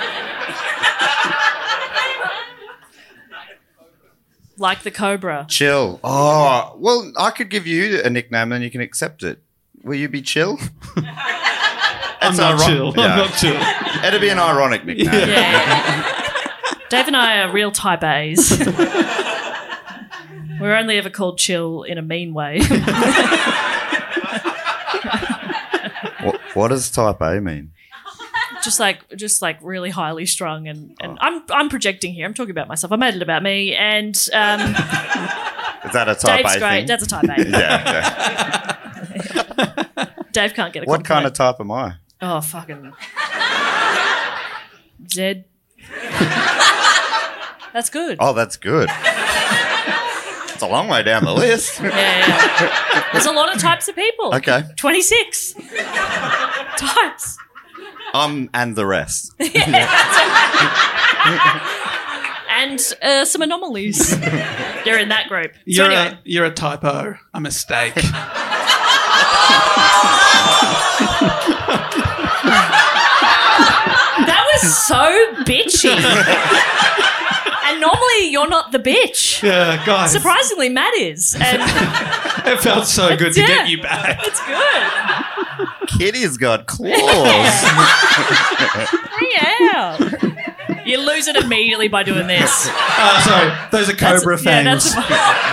S1: Like the Cobra.
S6: Chill. Oh, well, I could give you a nickname and you can accept it. Will you be Chill?
S7: I'm
S6: It's
S7: not
S6: iron-
S7: chill.
S6: Yeah.
S7: I'm not chill.
S6: It'd be an ironic nickname.
S1: Yeah, yeah. Dave and I are real type A's. We're only ever called chill in a mean way.
S6: What, what does type A mean?
S1: just like just like really highly strung and, and I'm I'm projecting here. I'm talking about myself. I made it about me and um,
S6: Is that a type
S1: Dave's
S6: A
S1: great.
S6: thing?
S1: That's a type A.
S6: yeah, yeah.
S1: Dave can't get a
S6: What kind of
S1: compliment.
S6: type am I?
S1: Oh, fucking Zed. That's good.
S6: Oh, that's good. It's a long way down the list.
S1: Yeah, yeah. There's a lot of types of people.
S6: Okay.
S1: twenty-six types.
S6: Um, and the rest.
S1: And uh, some anomalies. You're in that group. So
S7: You're
S1: anyway,
S7: a you're a typo, a mistake.
S1: that was so bitchy. And normally you're not the bitch.
S7: Yeah, guys,
S1: Surprisingly, Matt is. And
S7: it felt so good to
S1: Yeah.
S7: get you back.
S1: it's good.
S6: Kitty's got claws.
S1: Bring it out. You lose it immediately by doing this.
S7: Oh, sorry, those are
S1: That's-
S7: cobra
S1: yeah,
S7: fangs.
S1: that's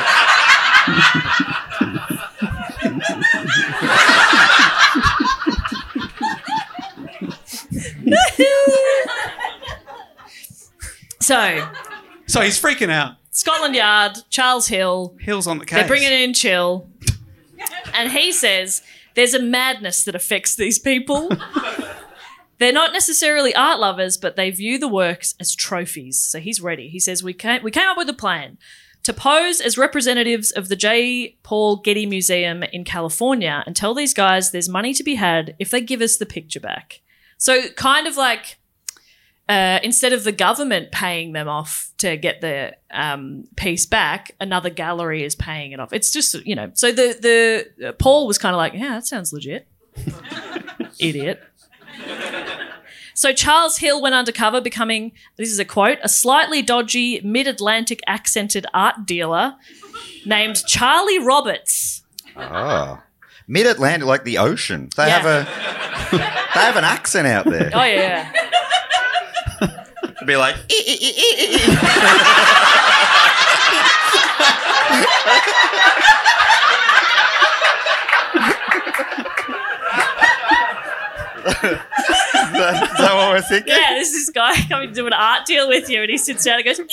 S1: So,
S7: So he's freaking out.
S1: Scotland Yard, Charles Hill,
S7: Hill's on the case.
S1: they're bringing in Chill. And he says there's a madness that affects these people. They're not necessarily art lovers, but they view the works as trophies. So he's ready. He says, we came, we came up with a plan to pose as representatives of the J. Paul Getty Museum in California and tell these guys there's money to be had if they give us the picture back. So kind of like uh, instead of the government paying them off to get the um, piece back, another gallery is paying it off. It's just, you know, so the, the uh, Paul was kind of like, yeah, that sounds legit. Idiot. So Charles Hill went undercover, becoming, this is a quote, a slightly dodgy mid-Atlantic accented art dealer named Charlie Roberts.
S6: Oh. Mid-Atlantic, like the ocean. They
S1: Yeah.
S6: have a they have an accent out there.
S1: Oh, yeah.
S6: It'd be like, is, that, is that what we're thinking?
S1: Yeah, there's this guy coming to do an art deal with you and he sits down and goes,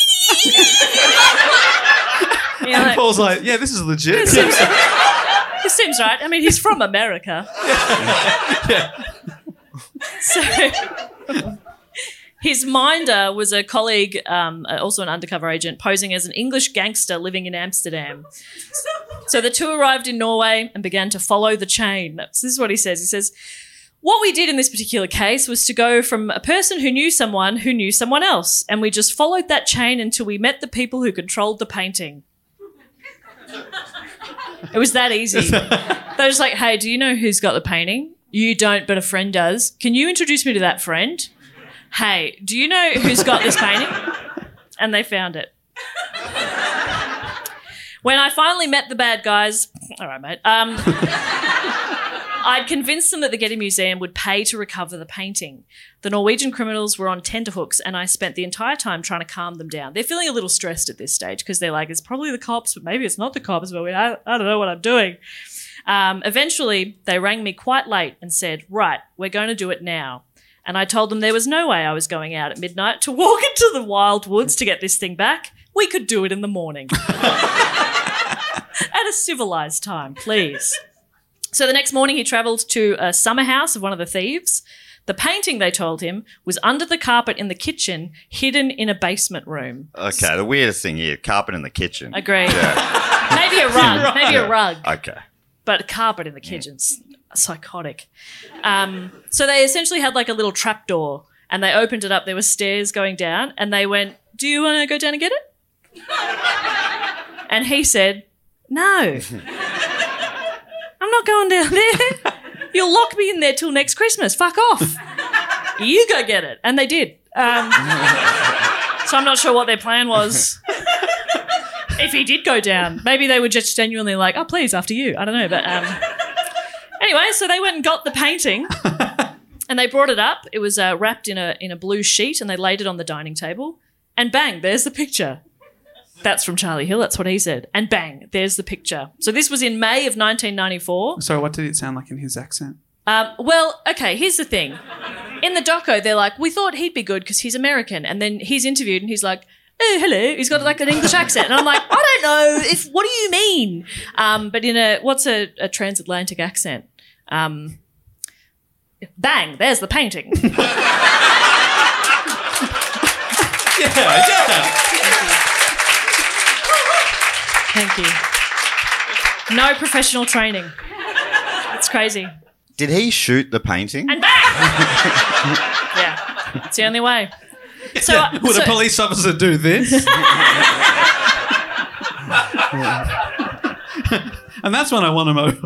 S1: And you're like,
S7: Paul's like, yeah, this is legit.
S1: this seems, this seems right. I mean, he's from America. So His minder was a colleague, um, also an undercover agent, posing as an English gangster living in Amsterdam. So the two arrived in Norway and began to follow the chain. This is what he says. He says, what we did in this particular case was to go from a person who knew someone who knew someone else, and we just followed that chain until we met the people who controlled the painting. It was that easy. They're just like, hey, do you know who's got the painting? You don't, but a friend does. Can you introduce me to that friend? Hey, do you know who's got this painting? And they found it. When I finally met the bad guys, all right, mate, um, I'd convinced them that the Getty Museum would pay to recover the painting. The Norwegian criminals were on tenterhooks, and I spent the entire time trying to calm them down. They're feeling a little stressed at this stage because they're like, it's probably the cops, but maybe it's not the cops, but we, I, I don't know what I'm doing. Um, eventually, they rang me quite late and said, right, we're going to do it now. And I told them there was no way I was going out at midnight to walk into the wild woods to get this thing back. We could do it in the morning. At a civilised time, please. So the next morning he travelled to a summer house of one of the thieves. The painting, they told him, was under the carpet in the kitchen, hidden in a basement room.
S6: Okay, the weirdest thing here, carpet in the kitchen.
S1: Agreed.
S6: Yeah.
S1: Maybe a rug. Maybe a rug.
S6: Okay.
S1: But a carpet in the kitchen's psychotic. Um, so they essentially had like a little trapdoor, and they opened it up. There were stairs going down, and they went, do you want to go down and get it? And he said, no. I'm not going down there. You'll lock me in there till next Christmas. Fuck off. You go get it. And they did. Um, so I'm not sure what their plan was. If he did go down, maybe they were just genuinely like, oh, please, after you. I don't know. But um, anyway, so they went and got the painting and they brought it up. It was uh, wrapped in a in a blue sheet, and they laid it on the dining table. And bang, there's the picture. That's from Charlie Hill. That's what he said. And bang, there's the picture. So this was in May of nineteen ninety-four.
S7: So what did it sound like in his accent?
S1: Um, well, okay, here's the thing. In the doco, they're like, we thought he'd be good because he's American. And then he's interviewed and he's like, oh, hello. He's got like an English accent. And I'm like, I don't know. If what do you mean? Um, but in a, what's a, a transatlantic accent? Um, bang, there's the painting.
S7: Yeah, yeah.
S1: Thank you. No professional training. It's crazy.
S6: Did he shoot the painting?
S1: And bang! Yeah, it's the only way. So, uh,
S7: Would
S1: so
S7: a police officer do this? And that's when I won him over.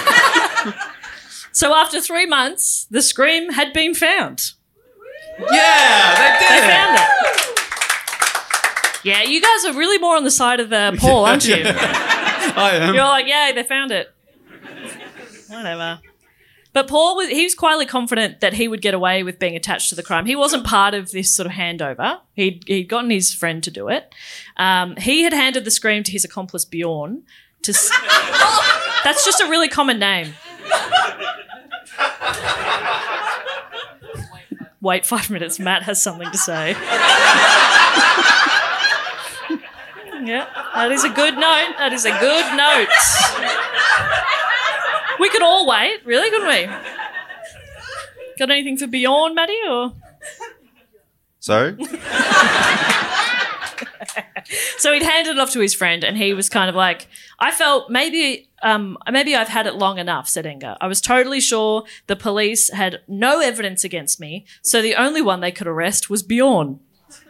S1: So after three months, the scream had been found.
S7: Yeah, they did.
S1: They found it. Yeah, you guys are really more on the side of uh, Paul, aren't you?
S7: I am.
S1: You're like, yeah, they found it. Whatever. But Paul, was, he was quietly confident that he would get away with being attached to the crime. He wasn't part of this sort of handover. He'd, he'd gotten his friend to do it. Um, he had handed the scream to his accomplice Bjorn. To s- That's just a really common name. Wait five minutes. Matt has something to say. Yeah, that is a good note. That is a good note. We could all wait, really, couldn't we? Got anything for Bjorn, Maddie, or?
S6: So?
S1: So he'd handed it off to his friend, and he was kind of like, I felt maybe um, maybe I've had it long enough, said Enga. I was totally sure the police had no evidence against me, so the only one they could arrest was Bjorn.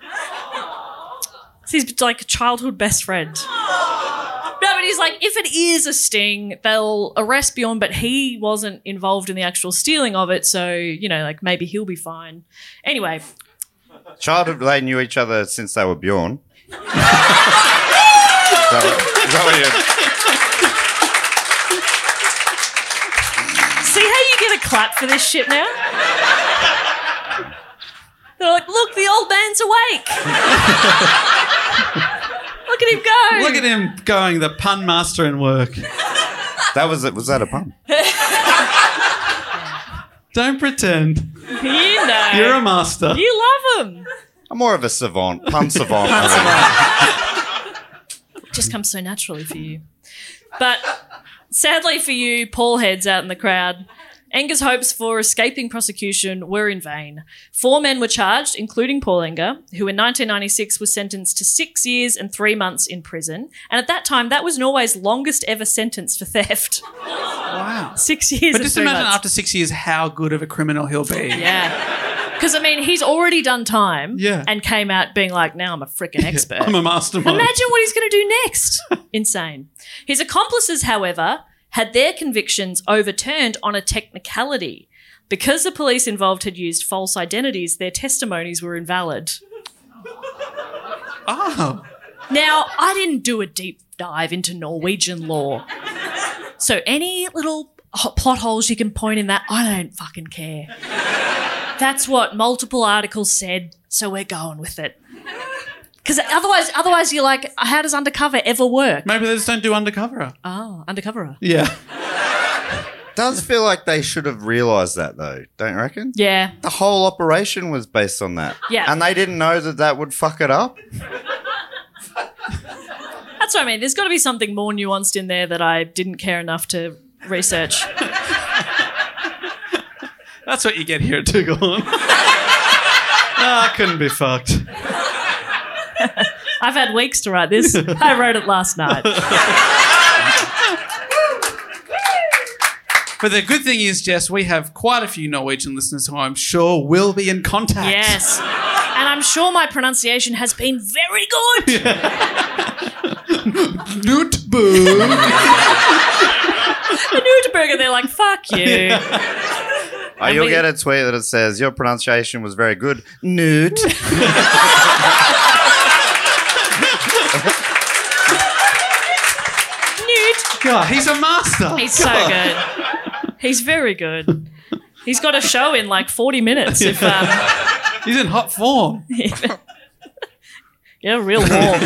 S1: He's like a childhood best friend. No, but he's like, if it is a sting, they'll arrest Bjorn, but he wasn't involved in the actual stealing of it, so, you know, like maybe he'll be fine. Anyway.
S6: Childhood, they knew each other since they were Bjorn. Is that, is that what you...
S1: See how you get a clap for this shit now? They're like, look, the old man's awake. Look at him go.
S7: Look at him going, the pun master in work.
S6: That was it. Was that a pun?
S7: Don't pretend.
S1: You know.
S7: You're a master.
S1: You love him.
S6: I'm more of a savant. Pun savant.
S1: It just comes so naturally for you. But sadly for you, Paul heads out in the crowd. Enger's hopes for escaping prosecution were in vain. Four men were charged, including Paul Enger, who in nineteen ninety-six was sentenced to six years and three months in prison. And at that time, that was Norway's longest ever sentence for theft.
S7: Wow.
S1: Six years
S7: But
S1: and
S7: just
S1: three
S7: imagine
S1: months.
S7: after six years how good of a criminal he'll be.
S1: Yeah. Because, I mean, he's already done time
S7: Yeah.
S1: and came out being like, now I'm a freaking expert.
S7: I'm a mastermind.
S1: Imagine what he's going to do next. Insane. His accomplices, however, had their convictions overturned on a technicality. Because the police involved had used false identities, their testimonies were invalid.
S7: Oh.
S1: Now, I didn't do a deep dive into Norwegian law. So any little ho- plot holes you can point in that, I don't fucking care. That's what multiple articles said, so we're going with it. Because otherwise, otherwise you're like, how does undercover ever work?
S7: Maybe they just don't do undercover.
S1: Oh, undercover.
S7: Yeah.
S6: Does feel like they should have realised that, though, don't you reckon?
S1: Yeah.
S6: The whole operation was based on that.
S1: Yeah.
S6: And they didn't know that that would fuck it up.
S1: That's what I mean. There's got to be something more nuanced in there that I didn't care enough to research.
S7: That's what you get here at Two Gone. Ah, couldn't be fucked.
S1: I've had weeks to write this. I wrote it last night.
S7: But the good thing is, Jess, we have quite a few Norwegian listeners who I'm sure will be in contact.
S1: Yes. And I'm sure my pronunciation has been very good.
S7: Nutburg.
S1: The Newtburger, they're like, fuck you.
S6: Oh, you'll get a tweet that it says, your pronunciation was very good. Newt.
S1: Newt.
S7: God, he's a master.
S1: He's so good. He's very good. He's got a show in like forty minutes. If um,
S7: He's in hot form.
S1: yeah, real warm.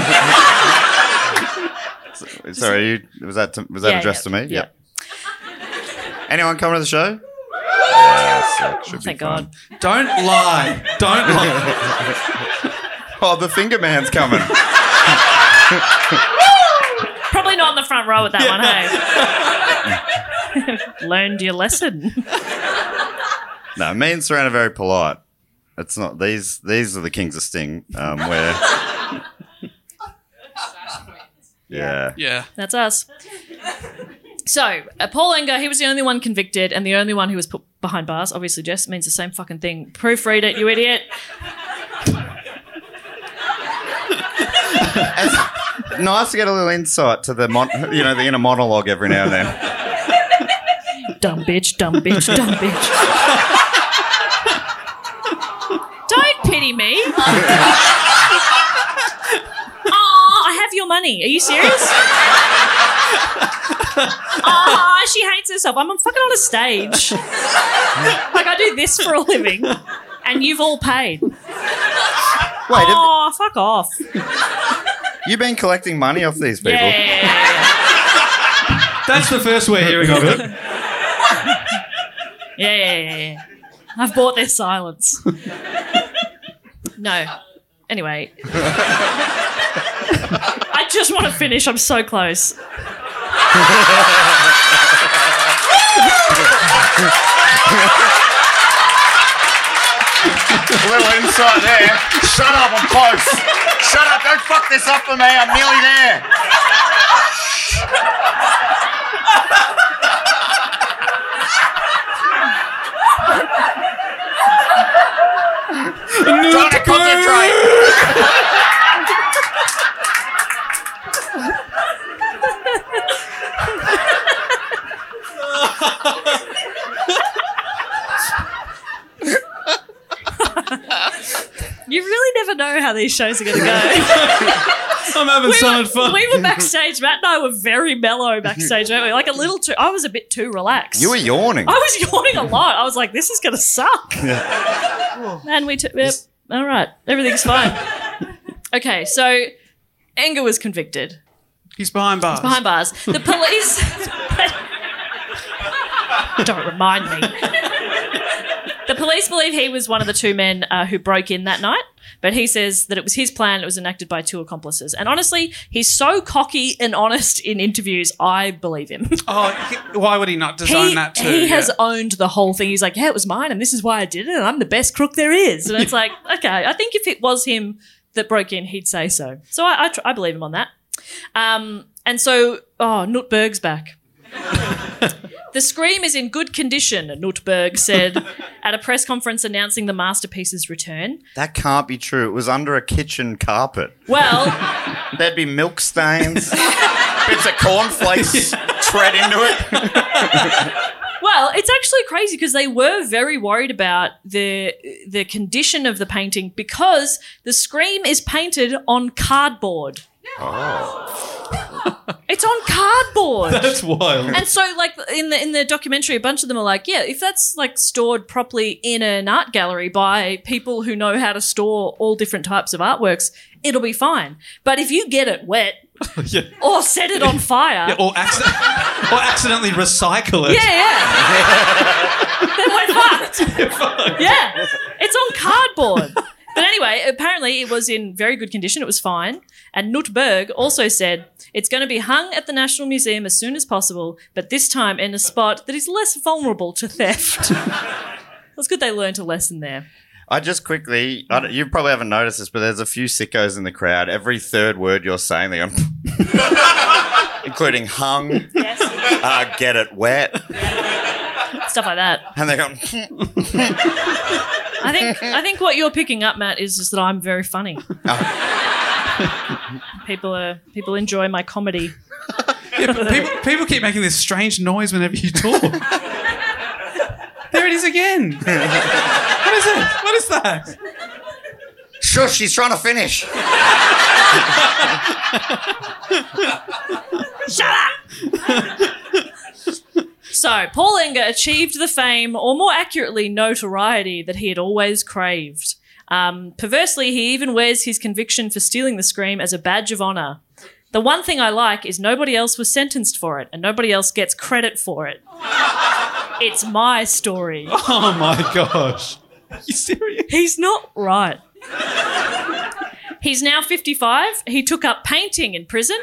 S6: Sorry, you, was that to, was that
S1: Yeah,
S6: addressed
S1: yeah,
S6: to me?
S1: yeah.
S6: Yep. Anyone coming to the show? Yes, it should
S1: Oh,
S6: be
S1: thank
S6: fun.
S1: God.
S7: Don't lie. Don't lie.
S6: Oh, the finger man's coming.
S1: Probably not in the front row with that one, hey? Learned your lesson.
S6: No, me and Serena are very polite. It's not these. These are the kings of Sting. Um, where, yeah,
S7: Yeah.
S1: That's us. So, uh, Paul Enger, he was the only one convicted and the only one who was put behind bars. Obviously, Jess, it means the same fucking thing. Proofread it, you idiot.
S6: It's nice to get a little insight to the mon- you know the inner monologue every now and then.
S1: Dumb bitch, dumb bitch, dumb bitch. Don't pity me. Aw, I have your money. Are you serious? Ah, she hates herself. I'm fucking on a stage. Like, I do this for a living, and you've all paid.
S6: Wait, have
S1: Oh, fuck off.
S6: you been collecting money off these people?
S1: Yeah, yeah, yeah, yeah.
S7: That's the first we're hearing of it.
S1: Yeah, yeah, yeah, yeah. I've bought their silence. No. Anyway. I just want to finish. I'm so close.
S6: A little insight there. Shut up, I'm close. Shut up, don't fuck this up for me. I'm nearly there. Trying to concentrate.
S1: You really never know how these shows are going to go.
S7: I'm having
S1: we,
S7: so
S1: were,
S7: much fun.
S1: we were backstage. Matt and I were very mellow backstage, weren't we? Like a little too. I was a bit too relaxed.
S6: You were yawning.
S1: I was yawning a lot. I was like, this is going to suck. And we took, yep, all right, everything's fine. Okay, so Enger was convicted.
S7: He's behind bars.
S1: Behind bars. The police... Don't remind me. The The police believe he was one of the two men uh, who broke in that night, but he says that it was his plan. It was enacted by two accomplices. And honestly, he's so cocky and honest in interviews, I believe him.
S7: Oh, he- why would he not disown
S1: He,
S7: that too?
S1: he
S7: Yeah.
S1: has owned the whole thing. He's like, yeah, it was mine and this is why I did it and I'm the best crook there is. And it's like, okay, I think if it was him that broke in, he'd say so. So I, I, tr- I believe him on that. Um, and so, oh, Nutberg's back. The Scream is in good condition, Nutberg said at a press conference announcing the masterpiece's return.
S6: That can't be true. It was under a kitchen carpet.
S1: Well,
S6: There'd be milk stains, bits of cornflakes tread into it.
S1: well, it's actually crazy because they were very worried about the the condition of the painting because the Scream is painted on cardboard. It's on cardboard.
S7: That's wild.
S1: And so, like in the in the documentary, a bunch of them are like, yeah, if that's like stored properly in an art gallery by people who know how to store all different types of artworks, it'll be fine. But if you get it wet
S7: Yeah.
S1: or set it on fire,
S7: Yeah, or, accident- or accidentally recycle it.
S1: yeah, yeah, then we're fucked. Yeah, it's on cardboard. But anyway, apparently it was in very good condition. It was fine. And Nutberg also said it's going to be hung at the National Museum as soon as possible, but this time in a spot that is less vulnerable to theft. It's good they learned a lesson there.
S6: I just quickly, I don't, you probably haven't noticed this, but there's a few sickos in the crowd. Every third word you're saying, they go, including hung,
S1: Yes.
S6: uh, get it wet,
S1: Stuff like that.
S6: and they go,
S1: I think I think what you're picking up, Matt, is just that I'm very funny. people are people enjoy my comedy.
S7: Yeah, but people, people keep making this strange noise whenever you talk. There it is again. What is it? What is that?
S6: shush, she's trying to finish.
S1: Shut up! So, Paul Enger achieved the fame, or more accurately, notoriety, that he had always craved. Um, perversely, he even wears his conviction for stealing the Scream as a badge of honour. The one thing I like is nobody else was sentenced for it, and nobody else gets credit for it. It's my story.
S7: Oh my gosh. Are you serious?
S1: He's not right. He's now fifty-five. He took up painting in prison.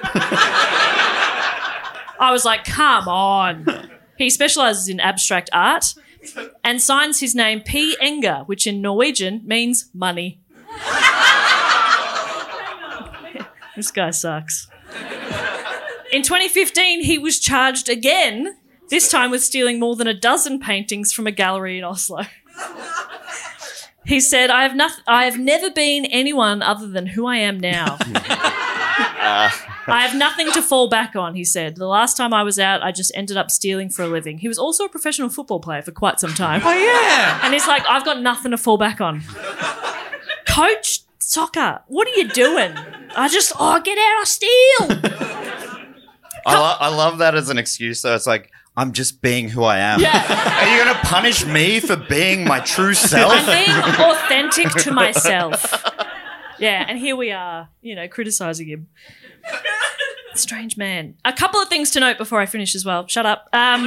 S1: I was like, come on. He specialises in abstract art and signs his name P. Enger, which in Norwegian means money. This guy sucks. In twenty fifteen, he was charged again, this time with stealing more than a dozen paintings from a gallery in Oslo. He said, I have, noth- I have never been anyone other than who I am now. I have nothing to fall back on, he said. The last time I was out, I just ended up stealing for a living. He was also a professional football player for quite some time.
S7: Oh yeah.
S1: And he's like, I've got nothing to fall back on. Coach soccer, what are you doing? I just, oh, get out, I steal.
S6: I, lo- I love that as an excuse, though. It's like, I'm just being who I am.
S1: Yeah.
S6: Are you going to punish me for being my true self?
S1: I'm being authentic to myself. Yeah, and here we are, you know, criticising him. Strange man. A couple of things to note before I finish as well. Shut up. Um,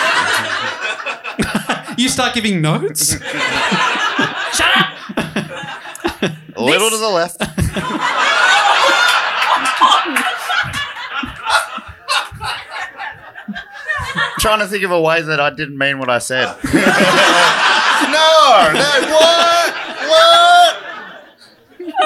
S7: You start giving notes?
S1: shut up.
S6: A little to the left. Trying to think of a way that I didn't mean what I said. no, no, what?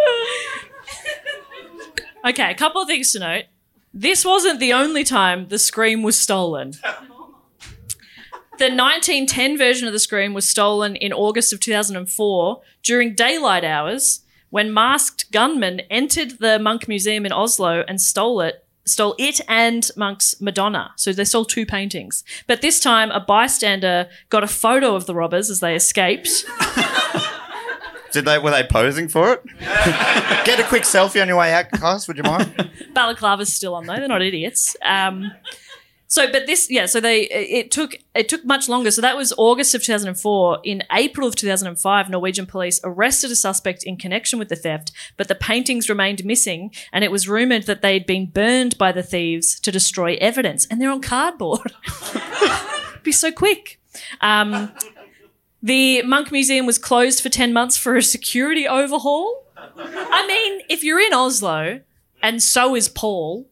S6: What?
S1: Okay, a couple of things to note. This wasn't the only time the Scream was stolen. The nineteen ten version of the Scream was stolen in August of two thousand four during daylight hours when masked gunmen entered the Munch Museum in Oslo and stole it, stole it and Munch's Madonna. So they stole two paintings. But this time a bystander got a photo of the robbers as they escaped.
S6: Did they? Were they posing for it? Get a quick selfie on your way out, guys. Would you mind?
S1: Balaclava's still on though; they're not idiots. Um, so, but this, yeah. So they, it took it took much longer. So that was August of two thousand four. In April of two thousand five, Norwegian police arrested a suspect in connection with the theft, but the paintings remained missing, and it was rumored that they'd been burned by the thieves to destroy evidence, and they're on cardboard. It'd be so quick. Um, The Monk Museum was closed for ten months for a security overhaul. I mean, if you're in Oslo, and so is Paul,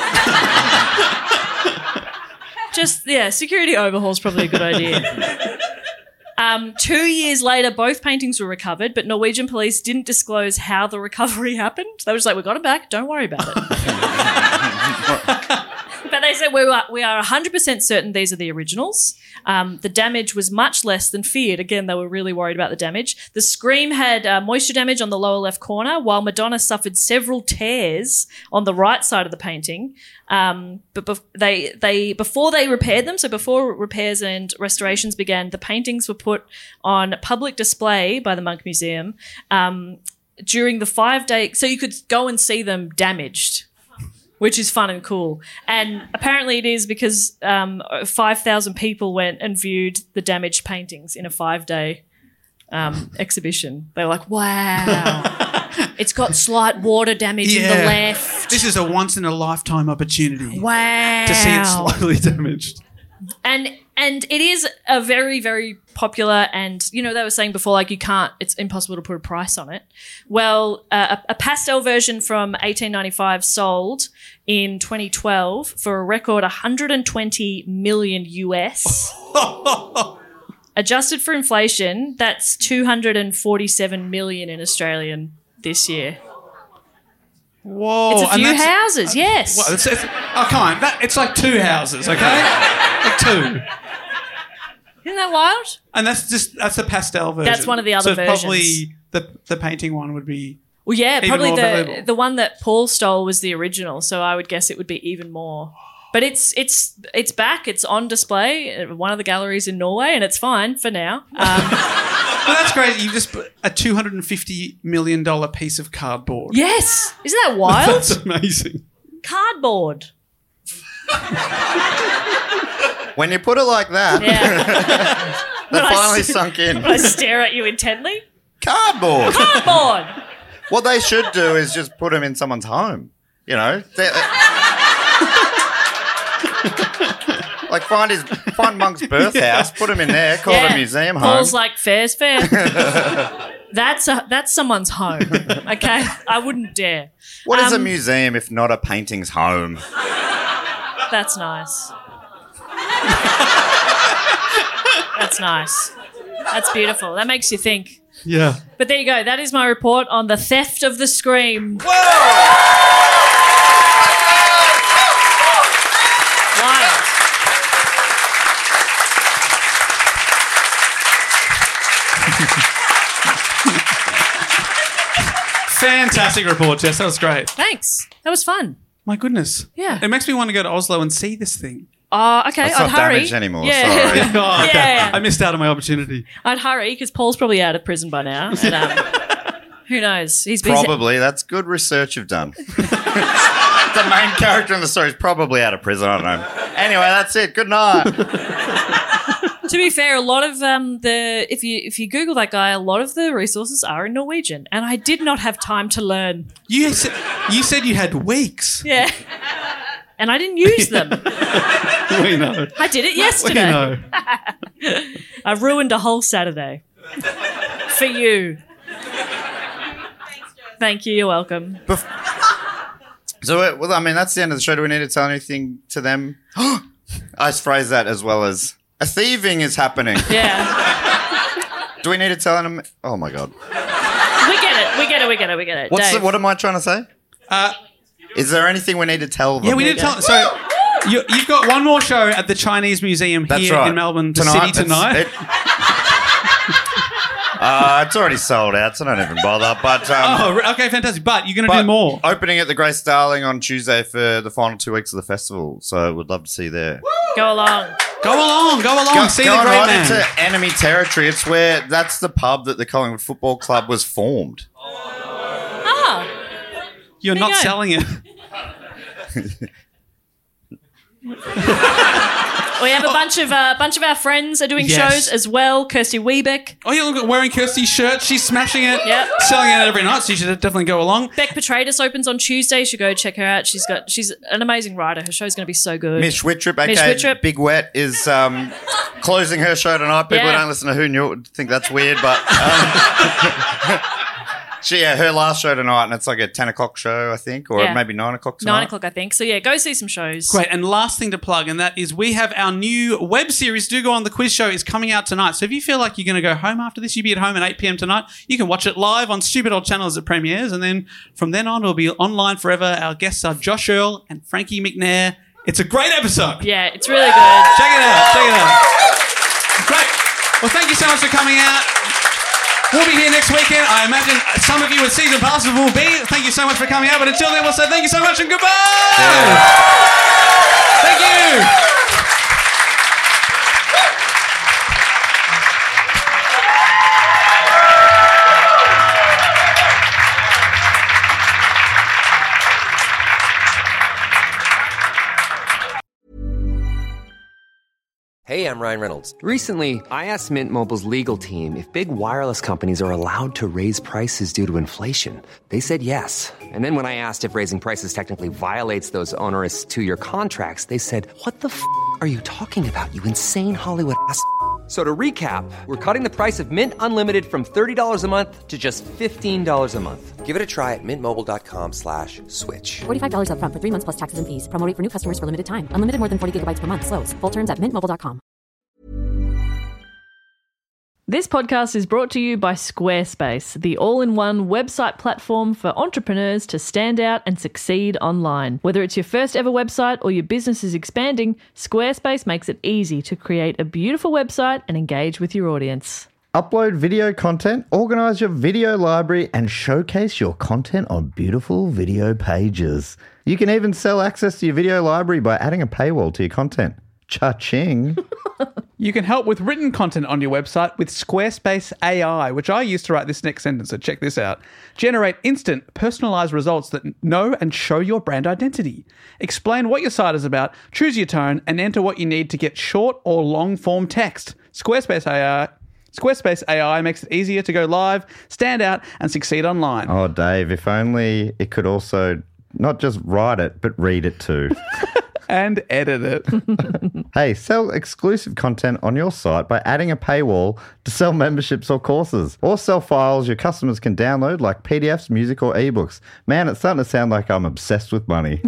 S1: just, yeah, security overhaul is probably a good idea. Um, two years later, both paintings were recovered, but Norwegian police didn't disclose how the recovery happened. They were just like, we got it back, don't worry about it. But they said, we are, we are one hundred percent certain these are the originals. Um, the damage was much less than feared. Again, they were really worried about the damage. The Scream had uh, moisture damage on the lower left corner, while Madonna suffered several tears on the right side of the painting. Um, but bef- they, they, before they repaired them, so before repairs and restorations began, the paintings were put on public display by the Monk Museum um, during the five-day... So you could go and see them damaged, which is fun and cool. And apparently it is because um, five thousand people went and viewed the damaged paintings in a five-day um, exhibition. They were like, wow, it's got slight water damage in the left.
S7: This is a once-in-a-lifetime opportunity
S1: Wow.
S7: to see it slightly damaged.
S1: And and it is a very, very popular and, you know, they were saying before, like, you can't, it's impossible to put a price on it. Well, uh, a, a pastel version from eighteen ninety-five sold in twenty twelve for a record one hundred twenty million U S. Adjusted for inflation, that's two hundred forty-seven million in Australian this year.
S7: Whoa.
S1: It's a
S7: and
S1: few
S7: that's-
S1: houses, yes.
S7: Well, it's, it's, oh, come on. That, it's like two houses, okay? Like two.
S1: Isn't that wild?
S7: And that's just, that's the pastel version.
S1: That's one of the other
S7: so
S1: versions.
S7: probably the, the painting one would be...
S1: Well, yeah,
S7: Even
S1: probably
S7: more
S1: the
S7: valuable.
S1: the one that Paul stole was the original, so I would guess it would be even more. But it's it's it's back. It's on display at one of the galleries in Norway, and it's fine for now. Um,
S7: Well, that's crazy. You just put a two hundred fifty million dollars piece of cardboard.
S1: yes, isn't that wild?
S7: That's amazing.
S1: Cardboard.
S6: When you put it like that,
S1: Yeah.
S6: that
S1: When I
S6: finally
S1: s-
S6: sunk in.
S1: I stare at you intently.
S6: Cardboard.
S1: Cardboard.
S6: What they should do is just put them in someone's home. You know, They- like find his find Monk's birth house, put him in there, call it a museum home.
S1: Paul's like, fair's fair. that's a that's someone's home. Okay, I wouldn't dare.
S6: What is a
S1: Um,
S6: museum if not a painting's home?
S1: That's nice. That's nice. That's beautiful. That makes you think.
S7: Yeah.
S1: But there you go. That is my report on the theft of the Scream. Wild.
S7: Fantastic report, Jess. That was great.
S1: Thanks. That was fun.
S7: My goodness.
S1: Yeah.
S7: It makes me want to go to Oslo and see this thing.
S1: Uh, okay,
S6: It's
S1: I'd
S6: not
S1: hurry.
S6: damaged anymore,
S1: Yeah.
S6: sorry.
S7: Oh, okay.
S1: Yeah.
S7: I missed out on my opportunity.
S1: I'd hurry because Paul's probably out of prison by now. And, um, who knows? He's busy.
S6: Probably. That's good research you've done. The main character in the story is probably out of prison. I don't know. Anyway, that's it. Good night.
S1: To be fair, a lot of um, the if you if you Google that guy, a lot of the resources are in Norwegian, and I did not have time to learn.
S7: You said you, said you had weeks.
S1: Yeah, and I didn't use them.
S7: We know.
S1: I did it
S7: We
S1: yesterday.
S7: know.
S1: I ruined a whole Saturday for you. Thank you. You're welcome.
S6: So, uh, well, I mean, that's the end of the show. Do we need to tell anything to them? I phrased that as well as a thieving is happening.
S1: Yeah,
S6: Do we need to tell them? Oh my god!
S1: we get it. We get it. We get it. We get it.
S6: What's the,
S1: Dave.
S6: what am I trying to say?
S7: Uh,
S6: Is there anything we need to tell them?
S7: yeah, we need to tell. So you, you've got one more show at the Chinese Museum
S6: That's
S7: here
S6: right.
S7: in Melbourne, the
S6: Tonight,
S7: city tonight.
S6: It's, it- uh, it's already sold out, so don't even bother. But um,
S7: Oh, re- okay, fantastic. But you're going to
S6: but
S7: do more.
S6: opening at the Grace Darling on Tuesday for the final two weeks of the festival. So we'd love to see you there.
S1: Go along.
S7: Go along, go along.
S6: Go-
S7: See
S6: going
S7: the great
S6: right
S7: man.
S6: into enemy territory. It's where that's the pub that the Collingwood Football Club was formed.
S1: Ah,
S7: You're
S1: There
S7: not
S1: you go.
S7: selling it.
S1: We have a bunch of uh, bunch of our friends are doing
S7: Yes.
S1: shows as well. Kirsty Wiebeck,
S7: Oh, yeah, look at wearing Kirsty's shirt. She's smashing it.
S1: Yep.
S7: Selling it every night, so you should definitely go along.
S1: Beck Petratus opens on Tuesday. You should go check her out. She's got she's an amazing writer. Her show's going to be so good.
S6: Mish Whittrip,
S1: Mish
S6: aka
S1: Whittrip.
S6: Big Wet, is um, closing her show tonight. People
S1: Yeah.
S6: who don't listen to Who Knew It think that's weird, but um, she, yeah, her last show tonight, and it's like a ten o'clock show, I think, or
S1: Yeah.
S6: maybe nine o'clock tonight.
S1: Nine o'clock, I think. So yeah, go see some shows.
S7: Great. And last thing to plug, and that is we have our new web series, Do Go On The Quiz Show, is coming out tonight. So if you feel like you're going to go home after this, you'll be at home at eight p.m. tonight. You can watch it live on Stupid Old Channel as it premieres. And then from then on, it'll be online forever. Our guests are Josh Earl and Frankie McNair. It's a great episode.
S1: Yeah, it's really good.
S7: Check it out. Check it out. Great. Well, thank you so much for coming out. We'll be here next weekend. I imagine some of you with season passes will be. Thank you so much for coming out. But until then, we'll say thank you so much and goodbye. Thank you.
S8: Hey, I'm Ryan Reynolds. Recently, I asked Mint Mobile's legal team if big wireless companies are allowed to raise prices due to inflation. They said yes. And then when I asked if raising prices technically violates those onerous two-year contracts, they said, "What the f*** are you talking about, you insane Hollywood ass f- So to recap, we're cutting the price of Mint Unlimited from thirty dollars a month to just fifteen dollars a month. Give it a try at mintmobile.com slash switch.
S9: forty-five dollars up front for three months plus taxes and fees. Promo rate for new customers for limited time. Unlimited more than forty gigabytes per month. Slows full terms at mint mobile dot com.
S1: This podcast is brought to you by Squarespace, the all-in-one website platform for entrepreneurs to stand out and succeed online. Whether it's your first ever website or your business is expanding, Squarespace makes it easy to create a beautiful website and engage with your audience.
S2: Upload video content, organize your video library, and showcase your content on beautiful video pages. You can even sell access to your video library by adding a paywall to your content. Cha-ching.
S3: You can help with written content on your website with Squarespace A I, which I use to write this next sentence, so check this out. Generate instant, personalized results that know and show your brand identity. Explain what your site is about, choose your tone, and enter what you need to get short or long-form text. Squarespace A I... Squarespace A I makes it easier to go live, stand out, and succeed online.
S2: Oh, Dave, if only it could also not just write it, but read it too.
S3: And edit it.
S2: Hey, sell exclusive content on your site by adding a paywall to sell memberships or courses, or sell files your customers can download like P D Fs, music, or ebooks. Man, it's starting to sound like I'm obsessed with money.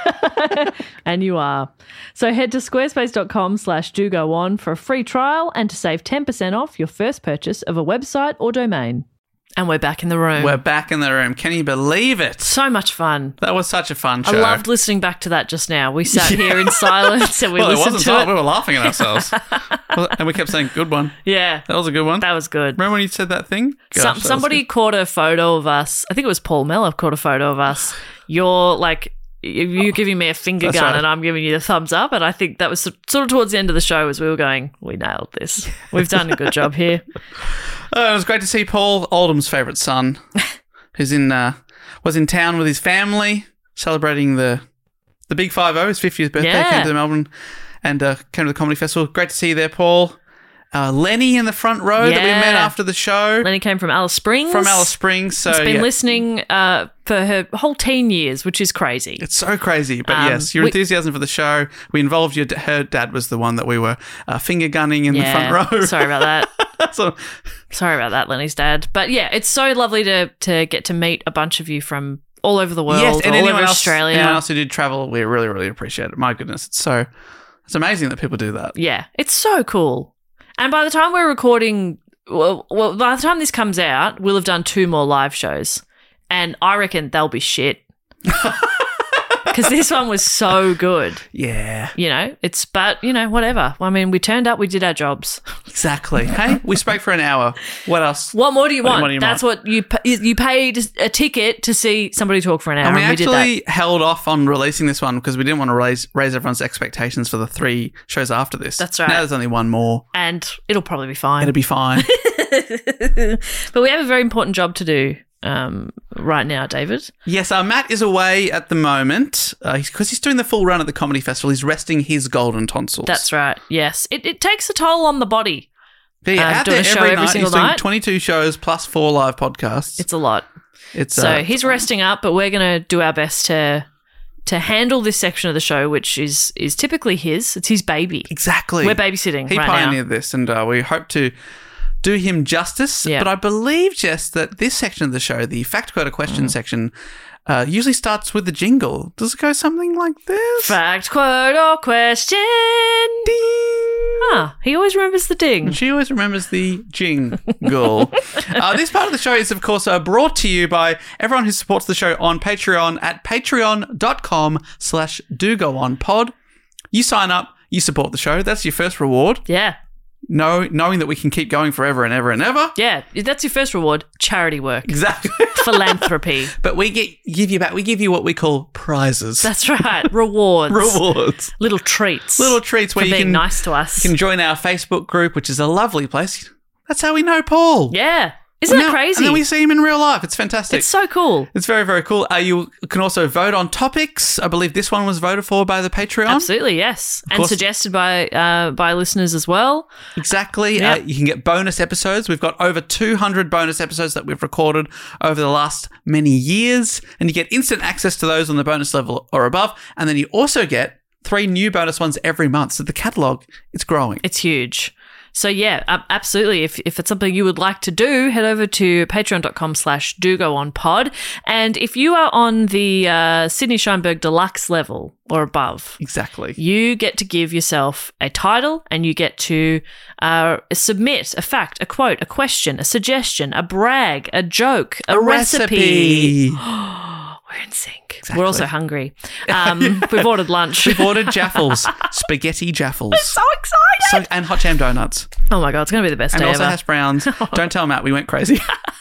S1: And you are. So head to squarespace.com slash do go on for a free trial and to save ten percent off your first purchase of a website or domain. And we're back in the room.
S7: We're back in the room. Can you believe it?
S1: So much fun.
S7: That was such a fun show.
S1: I loved listening back to that just now. We sat here in silence and we
S7: well, it
S1: listened
S7: wasn't
S1: to
S7: silent.
S1: it.
S7: We were laughing at ourselves. Well, and we kept saying, good one.
S1: Yeah.
S7: That was a good one.
S1: That was good.
S7: Remember when you said that thing? Gosh,
S1: Some,
S7: that was
S1: somebody
S7: good.
S1: caught a photo of us. I think it was Paul Mellor caught a photo of us. You're like, you giving me a finger
S7: That's
S1: gun
S7: right.
S1: and I'm giving you the thumbs up. And I think that was sort of towards the end of the show as we were going, we nailed this. We've done a good job here.
S7: Oh, it was great to see Paul, Oldham's favourite son, who's in uh, was in town with his family celebrating the the Big Five O, his fiftieth birthday.
S1: Yeah.
S7: Came to Melbourne and uh, came to the comedy festival. Great to see you there, Paul. Uh, Lenny in the front row that we
S1: Yeah.
S7: met after the show
S1: Lenny came from Alice Springs.
S7: from Alice Springs. So
S1: She's been
S7: yeah,
S1: listening uh, for her whole teen years, which is crazy.
S7: it's so crazy. But
S1: Um,
S7: yes, your
S1: we-
S7: enthusiasm for the show. We involved your her dad was the one that we were uh, finger gunning in the front row.
S1: Sorry about that.
S7: so,
S1: Sorry about that, Lenny's dad. But yeah, it's so lovely to to get to meet a bunch of you from all over the world,
S7: yes, and
S1: all
S7: anyone
S1: over
S7: else,
S1: Australia.
S7: anyone else who did travel, we really, really appreciate it. My goodness, it's so it's amazing that people do that.
S1: Yeah, it's so cool. And by the time we're recording, well, well, by the time this comes out, we'll have done two more live shows. And I reckon they'll be shit. Because this one was so good.
S7: Yeah,
S1: You know, it's, but, you know, whatever. I mean, we turned up, we did our jobs.
S7: exactly. Hey, we spoke for an hour. What else?
S1: What more do you
S7: What-
S1: want?
S7: what do you
S1: That's
S7: want?
S1: what you pa- you you paid a ticket to see somebody talk for an hour,
S7: And
S1: and
S7: we
S1: we, did that.
S7: actually held off on releasing this one because we didn't want to raise raise everyone's expectations for the three shows after this.
S1: That's right.
S7: Now there's only one more.
S1: And it'll probably be fine.
S7: It'll be fine.
S1: But we have a very important job to do. um, right now, David?
S7: Yes, uh, Matt is away at the moment because uh, he's, he's doing the full run at the Comedy Festival. He's resting his golden tonsils.
S1: That's right. Yes, it, it takes a toll on the body.
S7: Yeah, yeah,
S1: um,
S7: out
S1: doing
S7: there
S1: a show
S7: every,
S1: every
S7: night.
S1: single
S7: He's doing
S1: night.
S7: twenty-two shows plus four live podcasts.
S1: It's a lot.
S7: It's
S1: So
S7: uh,
S1: he's resting up, but we're going to do our best to to handle this section of the show, which is is typically his. It's his baby.
S7: exactly.
S1: We're babysitting
S7: He
S1: right
S7: pioneered
S1: now.
S7: this, and uh, we hope to do him justice.
S1: Yeah.
S7: But I believe, Jess, that this section of the show, the fact quote or question section, uh, usually starts with the jingle. Does it go something like this?
S1: Fact, quote, or question.
S7: Ding.
S1: Huh. He always remembers the ding.
S7: She always remembers the jingle. uh, this part of the show is, of course, uh, brought to you by everyone who supports the show on Patreon at patreon.com slash do go on pod. You sign up, you support the show. That's your first reward.
S1: Yeah.
S7: Know, knowing that we can keep going forever and ever and ever.
S1: Yeah. That's your first reward. Charity work.
S7: Exactly.
S1: Philanthropy.
S7: But we get give you back. We give you what we call prizes.
S1: That's right. Rewards.
S7: Rewards.
S1: Little treats.
S7: Little treats where
S1: for
S7: you
S1: being
S7: can
S1: nice to us.
S7: You can join our Facebook group, which is a lovely place. That's how we know Paul.
S1: Yeah. Isn't
S7: And
S1: that
S7: now-
S1: crazy?
S7: And then we see him in real life. It's fantastic.
S1: It's so cool.
S7: It's very, very cool. Uh, you can also vote on topics. I believe this one was voted for by the Patreon.
S1: Absolutely, yes. And
S7: course.
S1: suggested by uh, by listeners as well.
S7: Exactly.
S1: Yep.
S7: Uh, you can get bonus episodes. We've got over two hundred bonus episodes that we've recorded over the last many years. And you get instant access to those on the bonus level or above. And then you also get three new bonus ones every month. So the catalogue, it's growing.
S1: It's huge. So yeah, ab- absolutely. If if it's something you would like to do, head over to patreon.com slash do go on pod. And if you are on the uh, Sydney Scheinberg Deluxe level or above,
S7: Exactly.
S1: you get to give yourself a title and you get to uh, submit a fact, a quote, a question, a suggestion, a brag, a joke, a, recipe. We're in sync.
S7: Exactly.
S1: We're also hungry. Um, we've ordered lunch.
S7: We've ordered Jaffles, spaghetti Jaffles.
S1: So excited.
S7: So, and hot jam donuts.
S1: Oh my God, it's going to be the best
S7: And
S1: day
S7: also
S1: ever.
S7: hash browns. Don't tell Matt, we went crazy.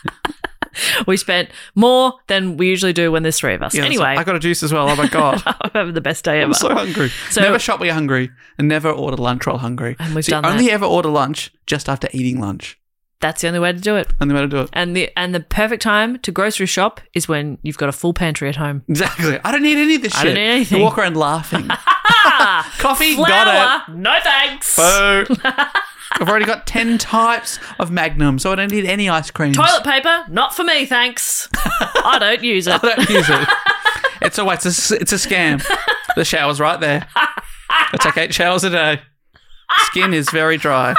S1: We spent more than we usually do when there's three of us.
S7: Yeah,
S1: anyway,
S7: so I got a juice as well. Oh my God.
S1: I'm having the best day ever.
S7: I'm so hungry.
S1: So-
S7: never shop when you're hungry and never order lunch while hungry.
S1: And we've
S7: so you
S1: done
S7: only
S1: that.
S7: ever order lunch just after eating lunch.
S1: That's the only way to do it.
S7: Only way to do it.
S1: And the and the perfect time to grocery shop is when you've got a full pantry at home.
S7: Exactly. I don't need any of this
S1: I
S7: shit.
S1: don't need anything.
S7: You walk around laughing. Coffee, got
S1: Flour, no thanks.
S7: it. Boo. I've already got ten types of Magnum, so I don't need any ice creams.
S1: Toilet paper, not for me, thanks. I don't use it.
S7: I don't use it. It's a, it's a, it's a scam. The shower's right there. I take eight showers a day. Skin is very dry.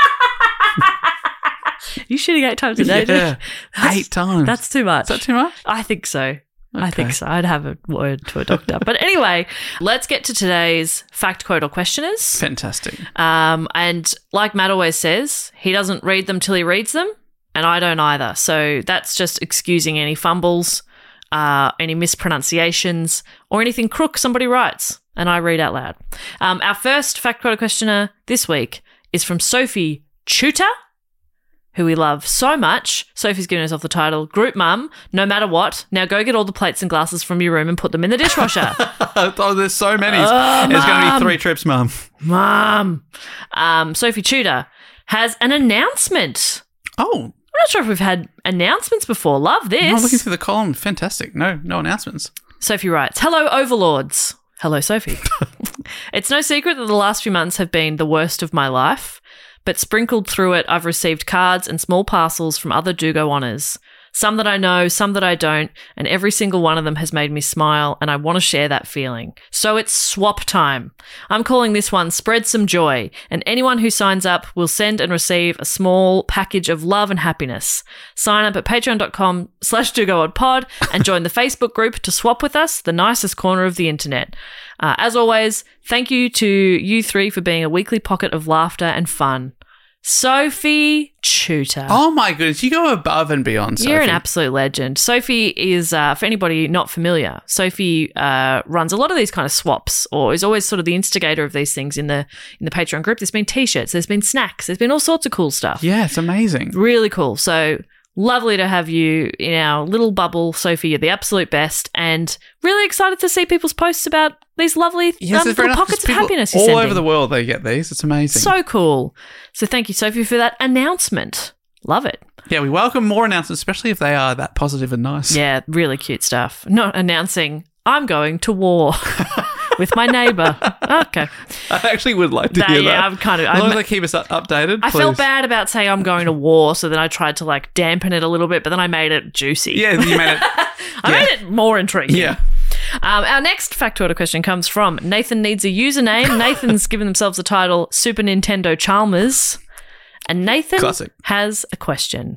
S1: You shitting eight times a day, dude?
S7: Yeah. Eight times.
S1: That's too much.
S7: Is that too much?
S1: I think so. I
S7: Okay.
S1: think so. I'd have a word to a doctor. But anyway, let's get to today's fact, quote, or questioners.
S7: Fantastic.
S1: Um, and like Matt always says, he doesn't read them till he reads them, and I don't either. So that's just excusing any fumbles, uh, any mispronunciations, or anything crook somebody writes, and I read out loud. Um, our first fact, quote, or questioner this week is from Sophie Chuta, who we love so much. Sophie's given herself the title, Group Mum, no matter what. Now go get all the plates and glasses from your room and put them in the dishwasher.
S7: Oh, there's so many.
S1: Oh,
S7: There's going to
S1: Mum.
S7: be three trips, Mum.
S1: Mum. Um, Sophie Tudor has an announcement.
S7: Oh,
S1: I'm not sure if we've had announcements before. Love this.
S7: I'm looking through the column. Fantastic. No, no announcements.
S1: Sophie writes, hello, overlords. Hello, Sophie. It's no secret that the last few months have been the worst of my life, but sprinkled through it, I've received cards and small parcels from other Dugo honors. Some that I know, some that I don't, and every single one of them has made me smile, and I want to share that feeling. So it's swap time. I'm calling this one Spread Some Joy, and anyone who signs up will send and receive a small package of love and happiness. Sign up at patreon.com slash dogoodpod and join the Facebook group to swap with us, the nicest corner of the internet. Uh, as always, thank you to you three for being a weekly pocket of laughter and fun. Sophie Tudor.
S7: Oh my goodness, you go above and beyond, Sophie.
S1: You're an absolute legend. Sophie is, uh, for anybody not familiar, Sophie uh, runs a lot of these kind of swaps, or is always sort of the instigator of these things in the in the Patreon group. There's been t-shirts, there's been snacks, there's been all sorts of cool stuff.
S7: Yeah, it's amazing.
S1: Really cool. So lovely to have you in our little bubble, Sophie. You're the absolute best, and really excited to see people's posts about these lovely
S7: Yes,
S1: um,
S7: it's very
S1: little
S7: nice.
S1: pockets of
S7: People
S1: happiness you're
S7: all
S1: sending.
S7: over the world they get these. It's amazing.
S1: So cool. So thank you, Sophie, for that announcement. Love it.
S7: Yeah, we welcome more announcements, especially if they are that positive and nice.
S1: Yeah, really cute stuff. Not announcing, I'm going to war with my neighbour. Okay.
S7: I actually would like to
S1: That-
S7: hear
S1: yeah,
S7: that.
S1: I'm kind of-
S7: As long
S1: I'm-
S7: as they keep us up- updated,
S1: I
S7: please.
S1: felt bad about saying I'm going to war, so then I tried to like dampen it a little bit, but then I made it juicy.
S7: Yeah, you made it.
S1: I
S7: yeah.
S1: made it more intriguing.
S7: Yeah.
S1: Um, our next factoid question comes from Nathan Needs a Username. Nathan's given themselves the title Super Nintendo Chalmers. And Nathan
S7: Classic.
S1: has a question.